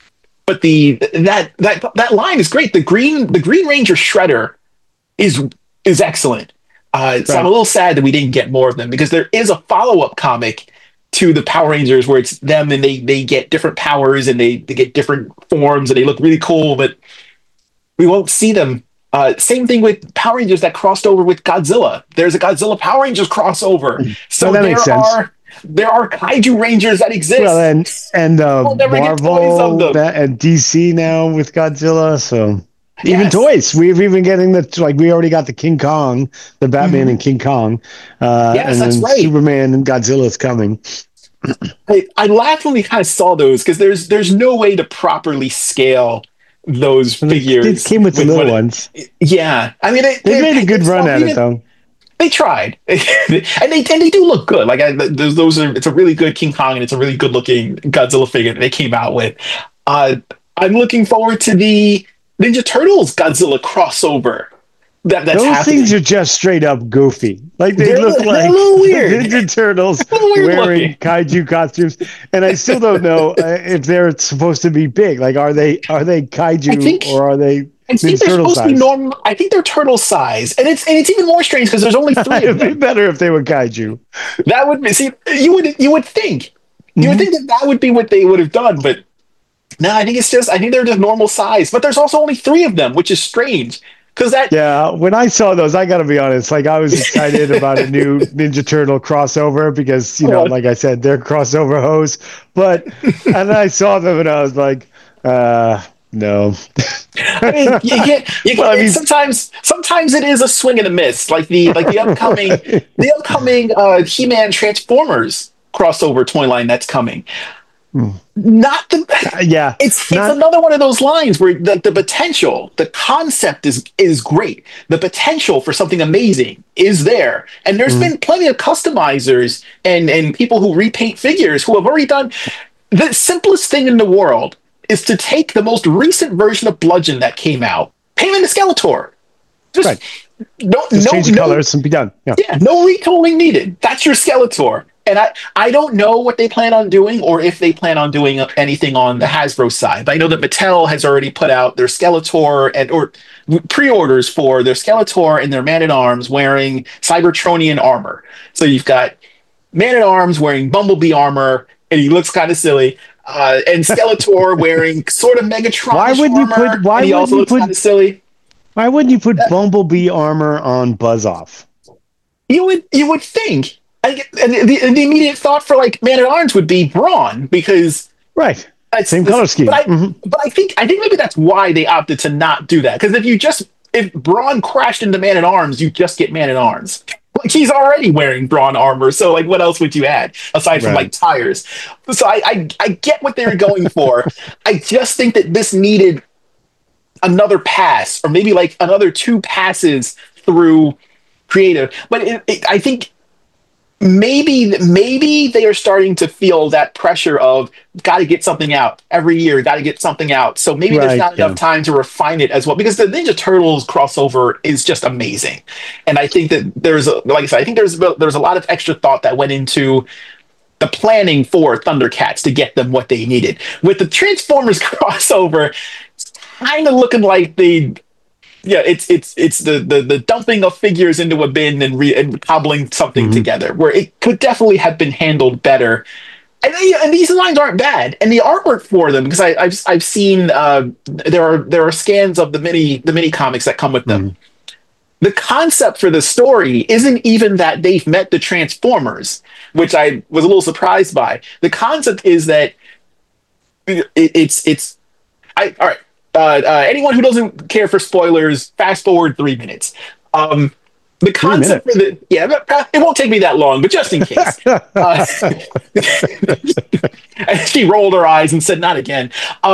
that line is great. The Green Ranger Shredder is excellent. So I'm a little sad that we didn't get more of them because there is a follow-up comic to the Power Rangers where it's them and they get different powers and they get different forms and they look really cool, but we won't see them. Same thing with Power Rangers that crossed over with Godzilla. There's a Godzilla Power Rangers crossover. So that makes sense. There are Kaiju Rangers that exist. Well, and Marvel and DC now with Godzilla, so even toys. We've even getting we already got the King Kong, the Batman and King Kong. And that's right. Superman and Godzilla is coming. I laughed when we kind of saw those because there's no way to properly scale those figures. It came with the little ones. Yeah, I mean they made a good run at it though. They tried, and they do look good. Like those are. It's a really good King Kong, and it's a really good looking Godzilla figure that they came out with. I'm looking forward to the Ninja Turtles Godzilla crossover that's those happening. things are just straight up goofy. Like they look They're like a little weird. Ninja Turtles Weird wearing looking. kaiju costumes, and I still don't know if they're supposed to be big. Like, are they I kaiju think or are they I think Ninja they're Turtle supposed to be size? normal. I think they're turtle size, and it's even more strange because there's only 3 of It'd be them. better if they were kaiju. That would be, see, you would think Mhm. that would be what they would have done, but no, I think they're just normal size. But there's also only 3 of them, which is strange because that Yeah, when I saw those, I got to be honest. Like, I was excited about a new Ninja Turtle crossover because, like I said, they're crossover hoes. But and then I saw them and I was like, no. I mean, Well, I mean, sometimes it is a swing and a miss, like the upcoming He-Man Transformers crossover toy line that's coming. Not the yeah, it's not another one of those lines where the potential, the concept is great. The potential for something amazing is there, and there's been plenty of customizers and people who repaint figures who have already done the simplest thing in the world is to take the most recent version of Bludgeon that came out, paint him into Skeletor. Just right. no, Just no, change the no, colors and be done. Yeah. yeah, no retooling needed. That's your Skeletor. And I don't know what they plan on doing or if they plan on doing anything on the Hasbro side. But I know that Mattel has already put out their Skeletor or pre-orders for their Skeletor and their Man-at-Arms wearing Cybertronian armor. So you've got Man-at-Arms wearing Bumblebee armor, and he looks kind of silly. And Skeletor wearing sort of Megatron armor, and he also looks kind of silly. Why wouldn't you put Bumblebee armor on Buzz-Off? You would think. And the immediate thought for like Man-at-Arms would be Brawn because right, same color scheme. But I think maybe that's why they opted to not do that. Because if Brawn crashed into Man-at-Arms, you just get Man-at-Arms. Like he's already wearing Brawn armor, so like what else would you add aside from like tires? So I get what they were going for. I just think that this needed another pass, or maybe like another 2 passes through creative. But I think maybe they are starting to feel that pressure of got to get something out every year, got to get something out. So maybe there's not enough time to refine it as well, because the Ninja Turtles crossover is just amazing, and I think that like I said, I think there's a lot of extra thought that went into the planning for Thundercats to get them what they needed. With the Transformers crossover, it's kind of looking like it's the dumping of figures into a bin and cobbling something together, where it could definitely have been handled better. And these lines aren't bad, and the artwork for them, because I've seen there are scans of the mini comics that come with them. The concept for the story isn't even that they've met the Transformers, which I was a little surprised by. The concept is that all right. Anyone who doesn't care for spoilers, fast forward 3 minutes. The concept for it won't take me that long, but just in case. She rolled her eyes and said, "Not again."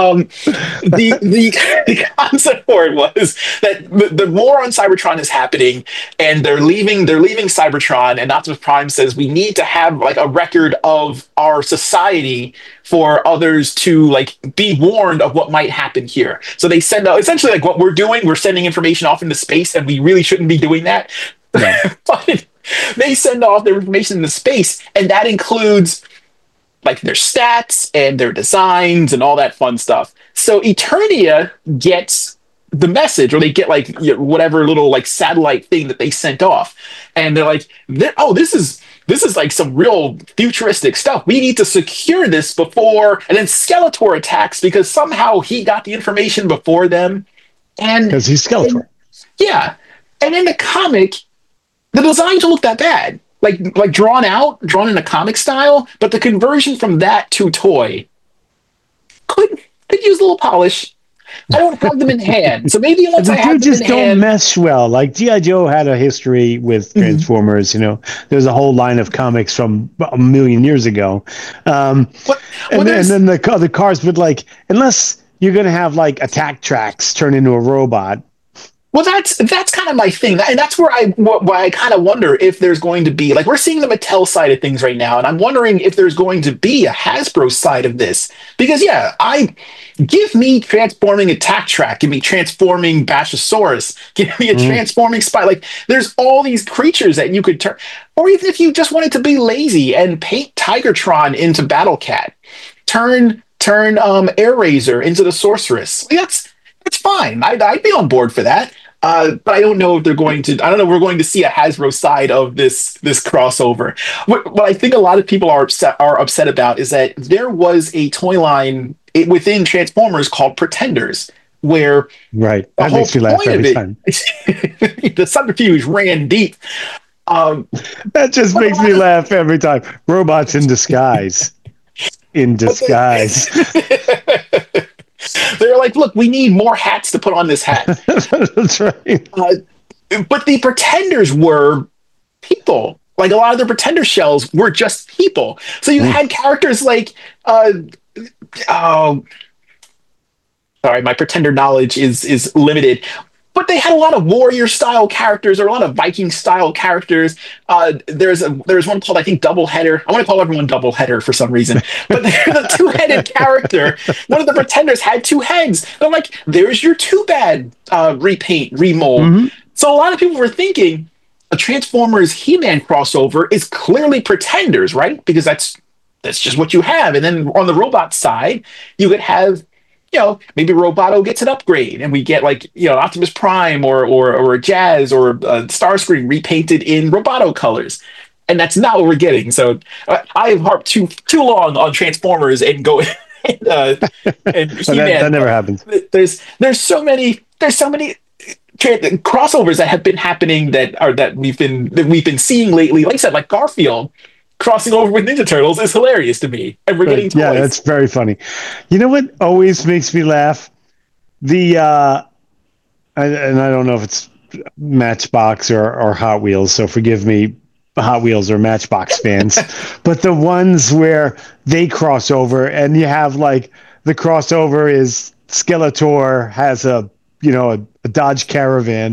The concept for it was that the war on Cybertron is happening, and they're leaving Cybertron, and Optimus Prime says we need to have like a record of our society for others to like be warned of what might happen here. So they send out essentially like what we're doing. We're sending information off into space, and we really shouldn't be doing that. But they send off their information into space, and that includes like their stats and their designs and all that fun stuff. So Eternia gets the message, or they get like whatever little like satellite thing that they sent off, and they're like, "Oh, this is like some real futuristic stuff. We need to secure this before." And then Skeletor attacks because somehow he got the information before them, and because he's Skeletor. And in the comic, the designs don't look that bad. Like drawn in a comic style, but the conversion from that to toy could use a little polish. I don't have them in hand, so maybe once I have them just in don't hand, mesh well. Like G.I. Joe had a history with Transformers. There's a whole line of comics from a million years ago, and then the cars would like, unless you're gonna have like Attack Tracks turn into a robot. Well, that's kind of my thing, and that's where why I kind of wonder if there's going to be, like, we're seeing the Mattel side of things right now, and I'm wondering if there's going to be a Hasbro side of this, because yeah, I give me transforming Attack Track, give me transforming Bashosaurus, give me a transforming Spy. Like, there's all these creatures that you could turn, or even if you just wanted to be lazy and paint Tigertron into Battle Cat, turn Air Razor into the Sorceress. Like, that's fine. I'd be on board for that. But I don't know if they're going to. I don't know if we're going to see a Hasbro side of this crossover. What I think a lot of people are upset about is that there was a toy line within Transformers called Pretenders, where right, that makes me laugh every time. The subterfuge ran deep. That just makes me laugh every time. Robots in disguise. In disguise. They're like, look, we need more hats to put on this hat. That's right. But the Pretenders were people. Like, a lot of the Pretender shells were just people. So you had characters like, sorry, my Pretender knowledge is limited. But they had a lot of warrior style characters, or a lot of Viking style characters. There's one called, I think, Doubleheader. I want to call everyone Doubleheader for some reason. But they're the two-headed character. One of the Pretenders had two heads. They're like, there's your Too Bad repaint, remold. Mm-hmm. So a lot of people were thinking a Transformers He-Man crossover is clearly Pretenders, right? Because that's just what you have. And then on the robot side, you could have, maybe Roboto gets an upgrade, and we get, like, Optimus Prime or a Jazz or Starscream repainted in Roboto colors, and that's not what we're getting. So I have harped too long on Transformers and go and that never happens. There's so many crossovers that have been happening that we've been seeing lately. Like I said, like Garfield crossing over with Ninja Turtles is hilarious to me, and we're getting toys. Yeah, that's very funny. You know what always makes me laugh? And I don't know if it's Matchbox or Hot Wheels, so forgive me, Hot Wheels or Matchbox fans, but the ones where they cross over, and you have, like, the crossover is Skeletor has a Dodge Caravan,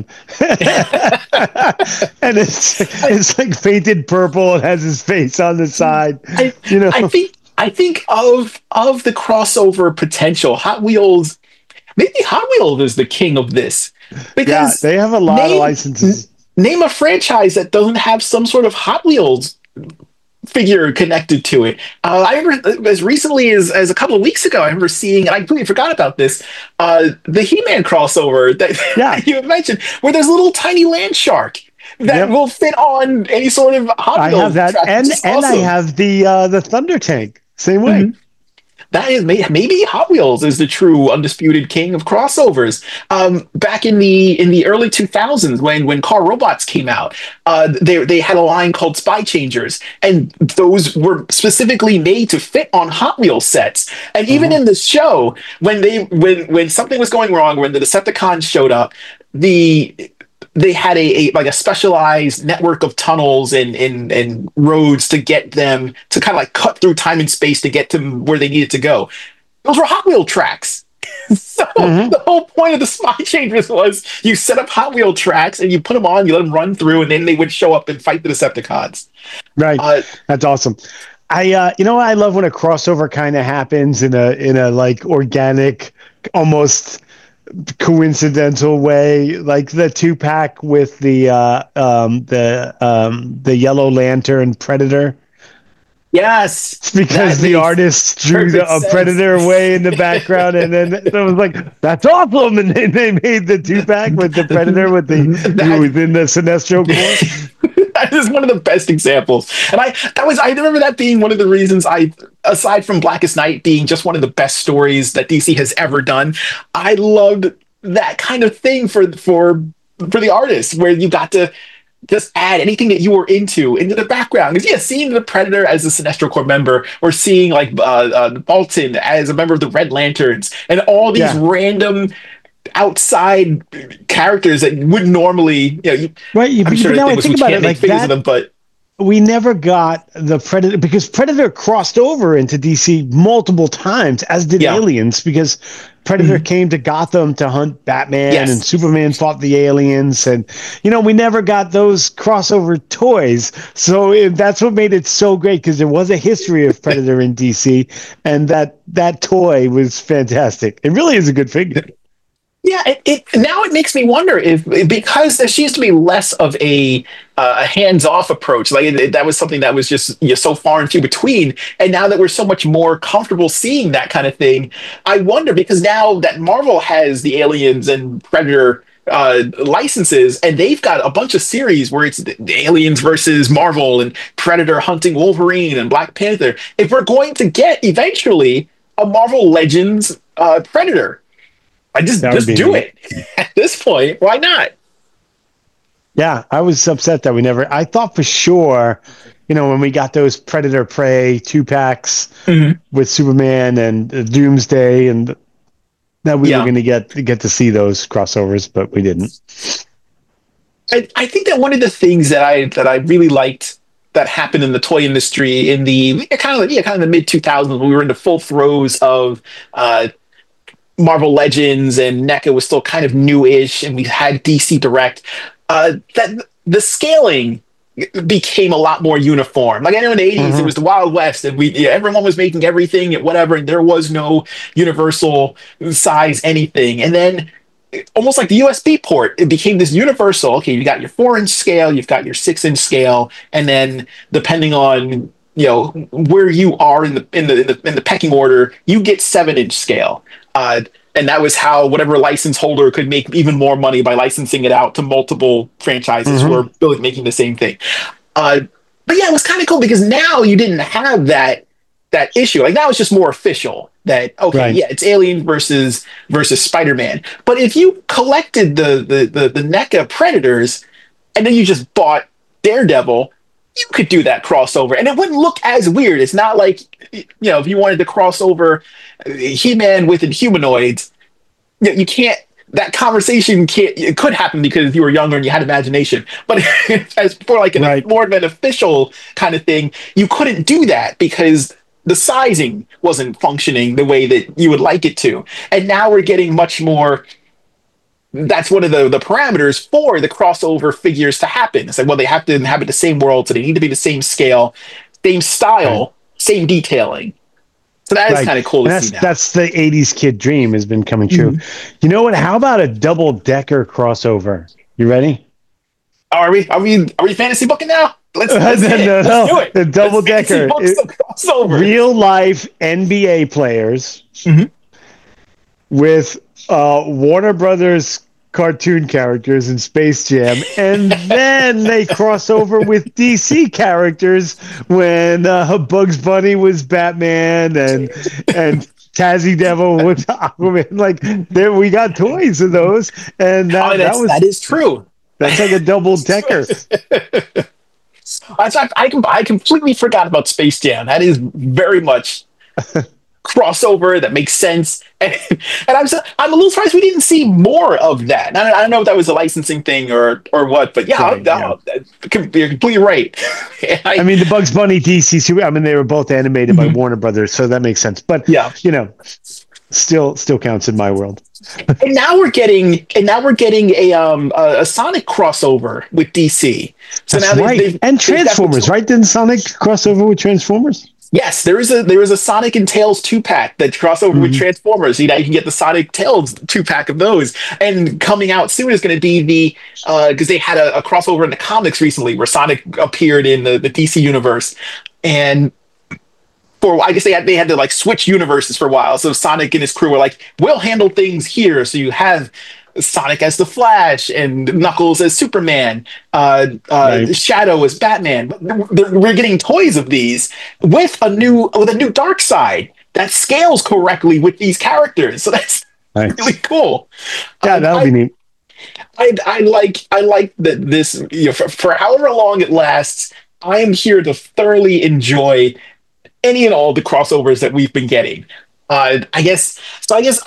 and it's like painted purple. It has his face on the side. I think of the crossover potential. Hot Wheels, maybe Hot Wheels is the king of this, because they have a lot of licenses. Name a franchise that doesn't have some sort of Hot Wheels figure connected to it. I remember as recently as a couple of weeks ago, I remember seeing, and I completely forgot about this, the He-Man crossover that you had mentioned, where there's a little tiny land shark that will fit on any sort of Hot Wheels. I have that, and I have the Thunder Tank. Same way. Mm-hmm. That is maybe Hot Wheels is the true undisputed king of crossovers. Back in the early 2000s, when Car Robots came out, they had a line called Spy Changers, and those were specifically made to fit on Hot Wheels sets. And even in the show, when something was going wrong, when the Decepticons showed up, they had a specialized network of tunnels and roads to get them to kind of like cut through time and space to get to where they needed to go. Those were Hot Wheel tracks. So the whole point of the Spy Changers was you set up Hot Wheel tracks and you put them on, you let them run through, and then they would show up and fight the Decepticons. Right. That's awesome. I love when a crossover kind of happens in a like organic, almost coincidental way, like the 2-pack with the Yellow Lantern Predator. Yes, it's because the artist drew a Predator way in the background, and then it was like, that's awesome, and then they made the 2-pack with the Predator within the Sinestro Corps. That is one of the best examples, and I remember that being one of the reasons aside from Blackest Night being just one of the best stories that DC has ever done, I loved that kind of thing for the artists, where you got to just add anything that you were into the background. Because seeing the Predator as a Sinestro Corps member, or seeing like Bolton as a member of the Red Lanterns, and all these random outside characters that would normally, I'm sure they would switch hand make figures of them, but we never got the Predator because Predator crossed over into DC multiple times, as did Yeah. Aliens, because Predator came to Gotham to hunt Batman and Yes. Superman fought the aliens. And, we never got those crossover toys. So that's what made it so great, because there was a history of Predator in DC, and that toy was fantastic. It really is a good figure. Yeah, now it makes me wonder if, because there seems to be less of a hands-off approach, like that was something that was just so far and few between, and now that we're so much more comfortable seeing that kind of thing, I wonder, because now that Marvel has the Aliens and Predator licenses, and they've got a bunch of series where it's the Aliens versus Marvel and Predator hunting Wolverine and Black Panther. If we're going to get eventually a Marvel Legends Predator, I just do it at this point. Why not? Yeah, I was upset that we never. I thought for sure, when we got those Predator Prey 2-packs with Superman and Doomsday, and that we were going to get to see those crossovers, but we didn't. I think that one of the things that I really liked that happened in the toy industry in the kind of the mid 2000s, when we were in the full throes of Marvel Legends, and NECA was still kind of newish, and we had DC Direct, that the scaling became a lot more uniform. Like, I know in the 80s, it was the Wild West, and everyone was making everything at whatever, and there was no universal size anything. And then, almost like the USB port, it became this universal. Okay, you got your 4-inch scale, you've got your 6-inch scale, and then depending on where you are in the pecking order, you get 7-inch scale. And that was how whatever license holder could make even more money by licensing it out to multiple franchises who are making the same thing. But yeah, it was kind of cool, because now you didn't have that issue. Like, now it's just more official that, okay, yeah, it's Alien versus Spider-Man. But if you collected the NECA Predators and then you just bought Daredevil, you could do that crossover, and it wouldn't look as weird. It's not like, if you wanted to cross over He-Man with Inhumanoids, you can't. That conversation can't. It could happen because you were younger and you had imagination. But as for like more of an official kind of thing, you couldn't do that because the sizing wasn't functioning the way that you would like it to. And now we're getting much more. That's one of the parameters for the crossover figures to happen. It's like, well, they have to inhabit the same world, so they need to be the same scale, same style, same detailing. So that is kind of cool to see now. That's the 80s kid dream has been coming true. You know what? How about a double-decker crossover? You ready? Are we fantasy booking now? Let's do it. The double-decker. Crossover. Real-life NBA players with Warner Brothers cartoon characters in Space Jam, and then they cross over with DC characters when Bugs Bunny was Batman and Tazzy Devil was Aquaman. Like, there, we got toys of those, and that is true. That's like a double decker. I completely forgot about Space Jam. That is very much crossover that makes sense, and I'm a little surprised we didn't see more of that. I don't know if that was a licensing thing or what, but yeah, you're completely right. I mean, the Bugs Bunny DC, I mean, they were both animated by Warner Brothers, so that makes sense. But yeah, still counts in my world. And now we're getting a Sonic crossover with DC. So that's now and Transformers, right? Didn't Sonic crossover with Transformers? Yes, there was a Sonic and Tails 2-pack that crossover with Transformers. You can get the Sonic Tails 2-pack of those. And coming out soon is going to be because they had a crossover in the comics recently where Sonic appeared in the DC universe. And I guess they had to like switch universes for a while. So Sonic and his crew were like, we'll handle things here. So you have Sonic as the Flash and Knuckles as Superman, Shadow as Batman. We're getting toys of these with a new Darkseid that scales correctly with these characters. So that's really cool. Yeah, that'll be neat. I like that this, for however long it lasts, I am here to thoroughly enjoy any and all the crossovers that we've been getting. I guess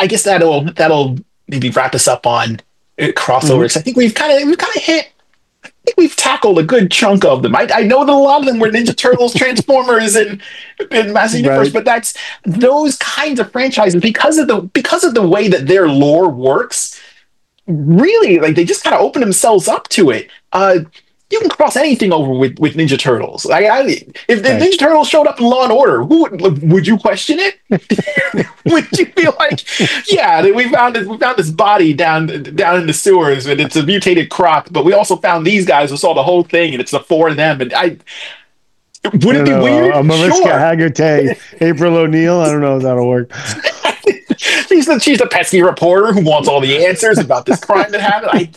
that'll maybe wrap us up on crossovers. I think we've kind of hit think we've tackled a good chunk of them. I know that a lot of them were Ninja Turtles, Transformers, and Master Universe, Right. but that's those kinds of franchises because of the way that their lore works. Really, like they just kind of open themselves up to it. You can cross anything over with Ninja Turtles. If the Right. Ninja Turtles showed up in Law and Order, would you question it? Would you feel like, yeah, we found this body down in the sewers, and it's a mutated croc, but we also found these guys who saw the whole thing, and it's the four of them, and would it be weird? Mariska Sure. Hargitay, April O'Neil. I don't know if that'll work. She's the pesky reporter who wants all the answers about this crime that happened.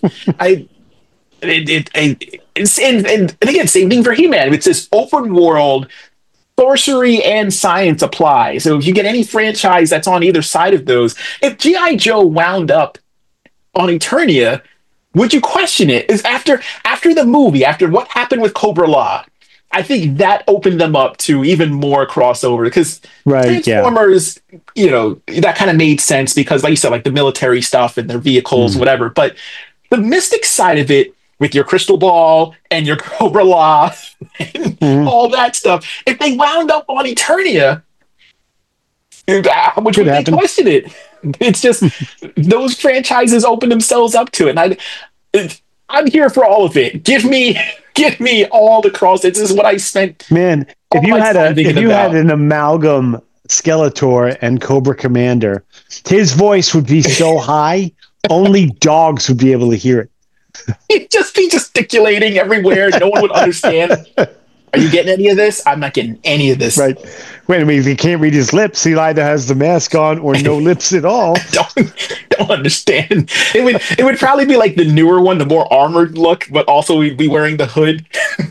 And again, same thing for He-Man. It's this open world, sorcery and science apply. So if you get any franchise that's on either side of those, if G.I. Joe wound up on Eternia, would you question it? Is after the movie, after what happened with Cobra Law, I think that opened them up to even more crossover because Right. Yeah. Transformers, that kind of made sense because, like you said, like the military stuff and their vehicles, whatever. But the mystic side of it, with your crystal ball and your Cobra Law and all that stuff, if they wound up on Eternia, how much would they question it? It's just those franchises open themselves up to it, and I'm here for all of it. Give me all the cross. This is what I spent. Man, if you had an amalgam Skeletor and Cobra Commander, his voice would be so high, only dogs would be able to hear it. He'd just be gesticulating everywhere. No one would understand. Are you getting any of this? I'm not getting any of this. Right. Wait a minute. If he can't read his lips, he either has the mask on or no lips at all. don't understand. It would probably be like the newer one, the more armored look, but also we'd be wearing the hood.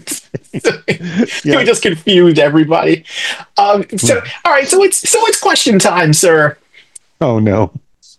It would just confuse everybody. All right. So it's question time, sir. Oh no.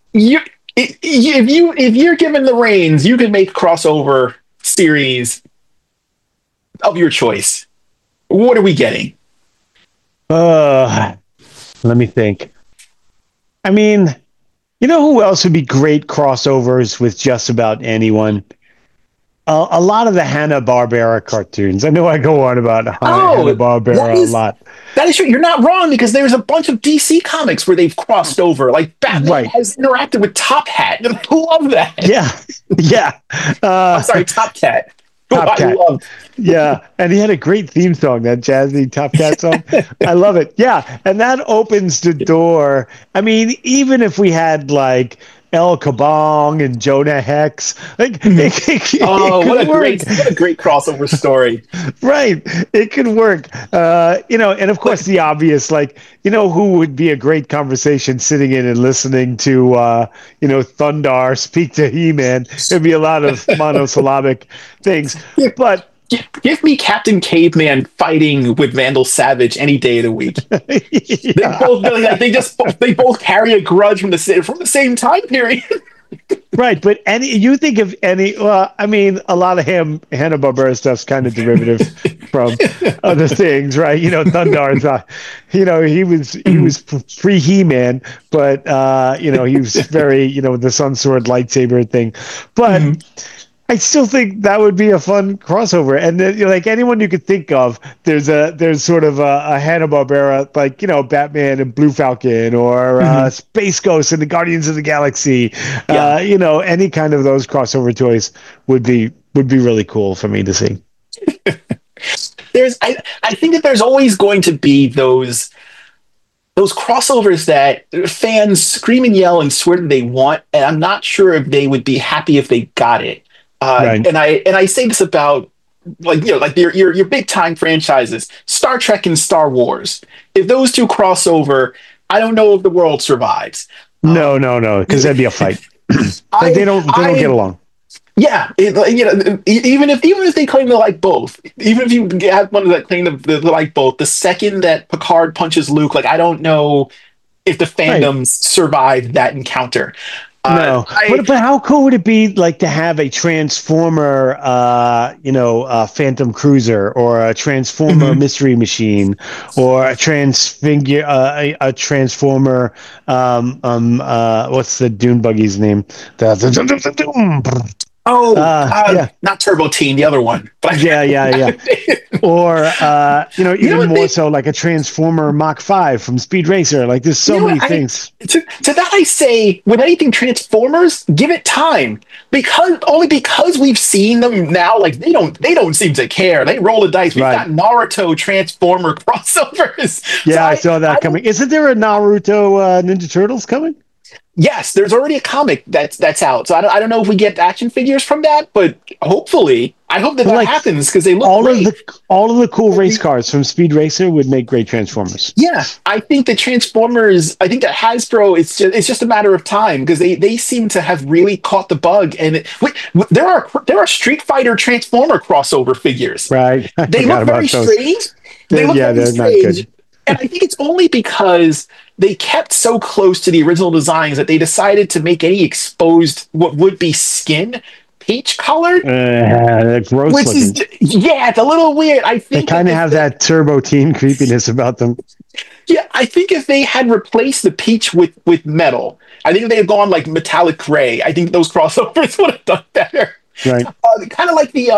If you're given the reins, you can make crossover series of your choice. What are we getting? Let me think. I mean, you know who else would be great crossovers with just about anyone? A lot of the Hanna-Barbera cartoons. I know I go on about Hanna-Barbera a lot. That is true. You're not wrong because there's a bunch of DC comics where they've crossed over. Like Batman has interacted with Top Hat. And I love that. Yeah. I'm sorry, Top Cat. Top Cat. Yeah, and he had a great theme song, that jazzy Top Cat song. I love it. Yeah, and that opens the door. I mean, even if we had like El Kabong and Jonah Hex, like what a great crossover story. Right, it could work. And of course the obvious, like, who would be a great conversation sitting in and listening to Thundar speak to He-Man. There'd be a lot of monosyllabic things, but give me Captain Caveman fighting with Vandal Savage any day of the week. They both carry a grudge from the same time period. Right, but you think of any? Well, I mean, a lot of Hanna-Barbera stuff's kind of derivative from other things, right? Thundar's, he was pre He-Man, but he was very, the sun sword lightsaber thing, but. I still think that would be a fun crossover, and like anyone you could think of, there's sort of a Hanna-Barbera, like Batman and Blue Falcon, or Space Ghost and the Guardians of the Galaxy. Any kind of those crossover toys would be really cool for me to see. I think that there's always going to be those crossovers that fans scream and yell and swear that they want, and I'm not sure if they would be happy if they got it. Right. And I say this about like your big time franchises, Star Trek and Star Wars. If those two cross over, I don't know if the world survives. No, because that'd be a fight. They don't get along. Yeah, even if they claim to like both, even if you have one that claim to like both, the second that Picard punches Luke, like I don't know if the fandoms survive that encounter. No, but how cool would it be, like, to have a Transformer, Phantom Cruiser, or a Transformer Mystery Machine, or a Transformer, what's the Dune buggy's name? Oh, Yeah, not Turbo Teen, the other one. But yeah. Or you know even what more so like a Transformer Mach 5 from Speed Racer. Like there's you so know many what I things. to that I say with anything Transformers, give it time because we've seen them now. Like they don't seem to care. They roll the dice. We've Right. got Naruto Transformer crossovers. So Yeah, I saw that I coming. Isn't there a Naruto Ninja Turtles coming? yes, there's already a comic that's out. So I don't know if we get action figures from that, but hopefully, I hope that But that like happens because they look all of great. the cool race cars from Speed Racer would make great Transformers. Yeah, I think the Transformers. I think that Hasbro. It's just a matter of time because they seem to have really caught the bug. And there are Street Fighter Transformer crossover figures. Right. I They forgot look very about those. strange. They look Yeah, very they're not strange, good. and I think it's only because they kept so close to the original designs that they decided to make any exposed what would be skin peach colored, They're gross which is looking. yeah, it's a little weird. I They think that kind of have that turbo teen creepiness about them. yeah, I think if they had replaced the peach with metal, I think if they had gone like metallic gray, I think those crossovers would have done better. Right. Kind of like the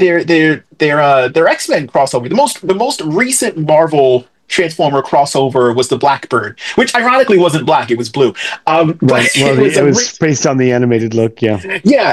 their X-Men crossover. The most recent Marvel Transformer crossover was the Blackbird, which ironically wasn't black; it was blue. But Right. Well, it was based on the animated look. Yeah. yeah,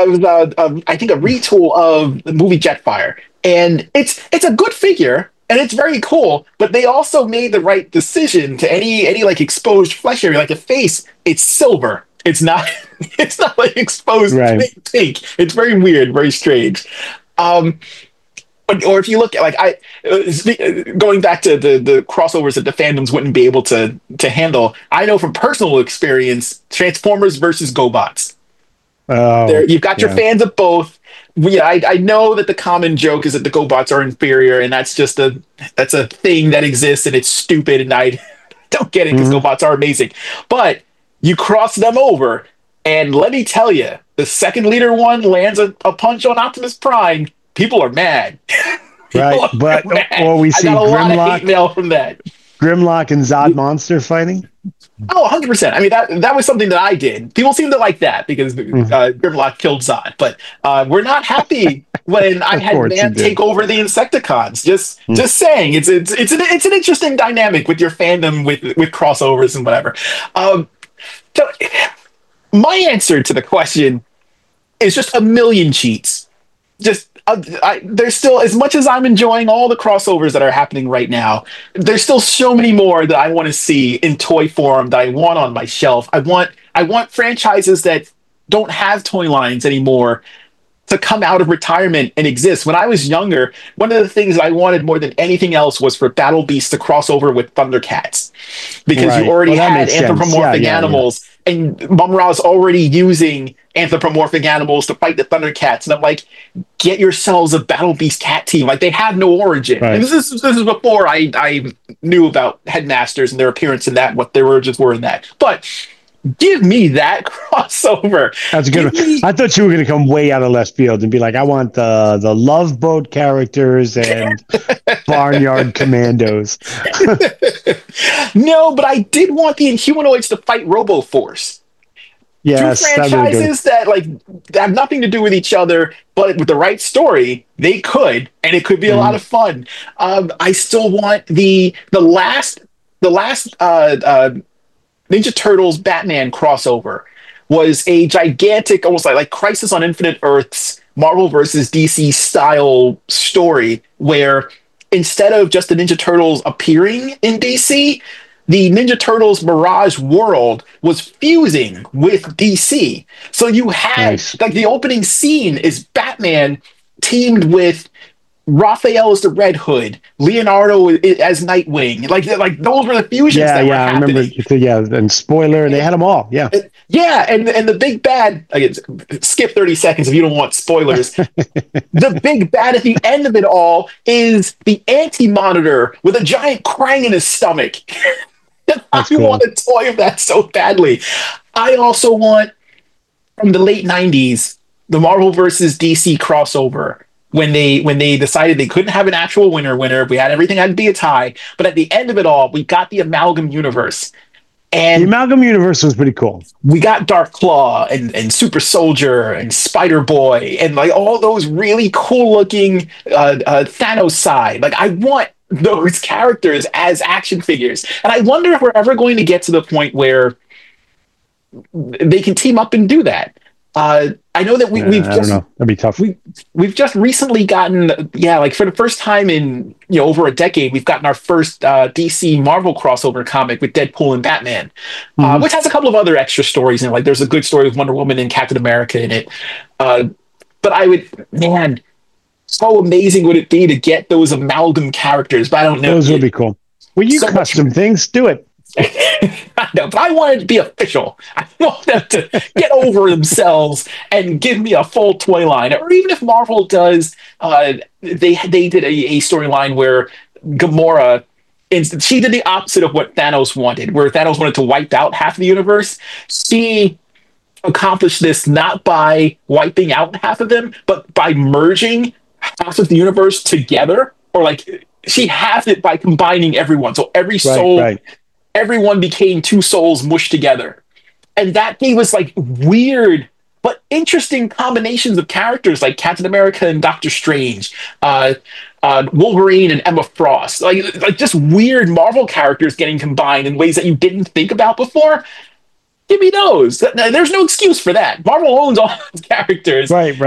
I think a retool of the movie Jetfire, and it's a good figure. And it's very cool, but they also made the right decision to any like exposed flesh area, like the face. It's silver. It's not. It's not like exposed Right. pink. It's very weird, very strange. Um, or if you look at like going back to the crossovers that the fandoms wouldn't be able to handle. I know from personal experience, Transformers versus GoBots. Oh, You've got your yeah. fans of both. Yeah, I know that the common joke is that the GoBots are inferior, and that's a thing that exists, and it's stupid, and I don't get it because Mhm. GoBots are amazing. But you cross them over, and let me tell you, the second leader one lands a punch on Optimus Prime. People are mad. Right. People are But mad. or we I see got a lot of hate Grimlock, mail from that. Grimlock and Zod Monster fighting. Oh, 100%. I mean, that was something that I did. People seem to like that because Mhm. Grimlock killed Zod. But we're not happy when I Of had course you Man did. take over the Insecticons. Mm. Just saying. It's an interesting dynamic with your fandom with crossovers and whatever. So my answer to the question is just a million cheats. Just there's still as much as I'm enjoying all the crossovers that are happening right now. There's still so many more that I want to see in toy form that I want on my shelf. I want franchises that don't have toy lines anymore to come out of retirement and exist. When I was younger, one of the things I wanted more than anything else was for Battle Beast to cross over with Thundercats because Right. you already Well, that had makes sense. anthropomorphic Yeah. animals, and Mumra's already using anthropomorphic animals to fight the Thundercats. And I'm like, get yourselves a Battle Beast cat team. Like they have no origin. Right. And this is before I knew about Headmasters and their appearance in that, and what their origins were in that. But give me that crossover. That's a good Give one. me I thought you were going to come way out of left field and be like, I want the Love Boat characters and Barnyard Commandos. no, but I did want the Inhumanoids to fight RoboForce. Yes, Two that'd be good. franchises that have nothing to do with each other, but with the right story, they could, and it could be a lot of fun. I still want the last Ninja Turtles Batman crossover was a gigantic, almost like Crisis on Infinite Earths, Marvel versus DC style story where instead of just the Ninja Turtles appearing in DC, the Ninja Turtles Mirage world was fusing with DC. So you had Nice. like the opening scene is Batman teamed with Raphael as the Red Hood, Leonardo as Nightwing. Like those were the fusions Yeah, that were yeah, I remember. happening. Yeah, and spoiler, they had them all. Yeah. Yeah, and the big bad. Again, skip 30 seconds if you don't want spoilers. The big bad at the end of it all is the Anti-Monitor with a giant Krang in his stomach. I That's cool. want a toy of that so badly. I also want from the late 90s the Marvel versus DC crossover when they decided they couldn't have an actual winner. We had everything had to be a tie, but at the end of it all, we got the Amalgam universe. The And Amalgam Universe was pretty cool. we got Dark Claw and Super Soldier and Spider Boy and like all those really cool looking Thanos side. Like I want those characters as action figures, and I wonder if we're ever going to get to the point where they can team up and do that. I know that we've I just don't know. That'd be tough. we've just recently gotten, yeah, like for the first time in over a decade, we've gotten our first DC Marvel crossover comic with Deadpool and Batman, which has a couple of other extra stories in it. Like there's a good story with Wonder Woman and Captain America in it. But I would, man, how amazing would it be to get those amalgam characters? But I don't know. Those would be cool. Well, you So custom things, do it. I know, but I want it to be official. I want them to get over themselves and give me a full toy line. Or even if Marvel does, they did a storyline where Gamora, she did the opposite of what Thanos wanted, where Thanos wanted to wipe out half of the universe. She accomplished this not by wiping out half of them, but by merging half of the universe together. Or like she has it by combining everyone. So every soul. Right. Everyone became two souls mushed together. And that gave us like weird but interesting combinations of characters like Captain America and Doctor Strange, Wolverine and Emma Frost. Like just weird Marvel characters getting combined in ways that you didn't think about before. Give me those. There's no excuse for that. Marvel owns all those characters. Right.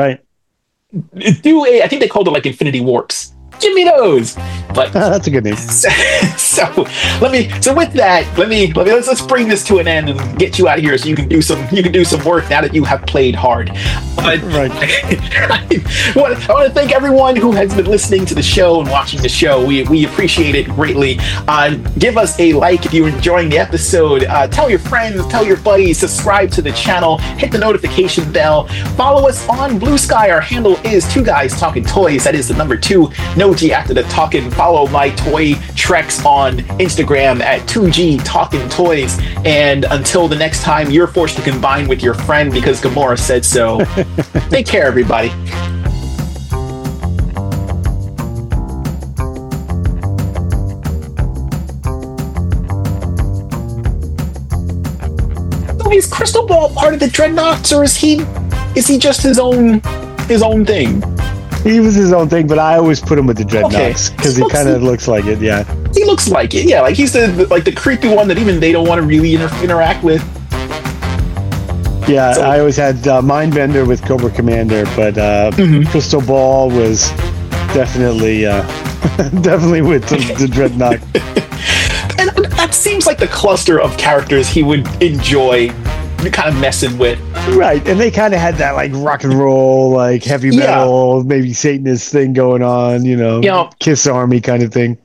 I think they called it like Infinity Warps. Give me those. But that's a good name. So with that, let's bring this to an end and get you out of here so you can do some work now that you have played hard. But Right. I want to thank everyone who has been listening to the show and watching the show. We appreciate it greatly. Give us a like if you're enjoying the episode. Tell your friends, tell your buddies, subscribe to the channel, hit the notification bell, follow us on Blue Sky. Our handle is 2 Guys Talking Toys. That is the number 2, no G after the talking. Follow my toy treks on Instagram at 2G Talking Toys. And until the next time you're forced to combine with your friend because Gamora said so, take care, everybody. So is Crystal Ball part of the Dreadnoughts, or is he just his own thing? He was his own thing, but I always put him with the Dreadnoughts because he kind of looks like it. Yeah, he looks like it. Yeah, like he's the creepy one that even they don't want to really interact with. Yeah, so, I always had Mindbender with Cobra Commander, but Crystal Ball was definitely with the Dreadnought. And that seems like the cluster of characters he would enjoy kind of messing with. Right, and they kind of had that like rock and roll, like heavy metal, maybe Satanist thing going on, Kiss Army kind of thing.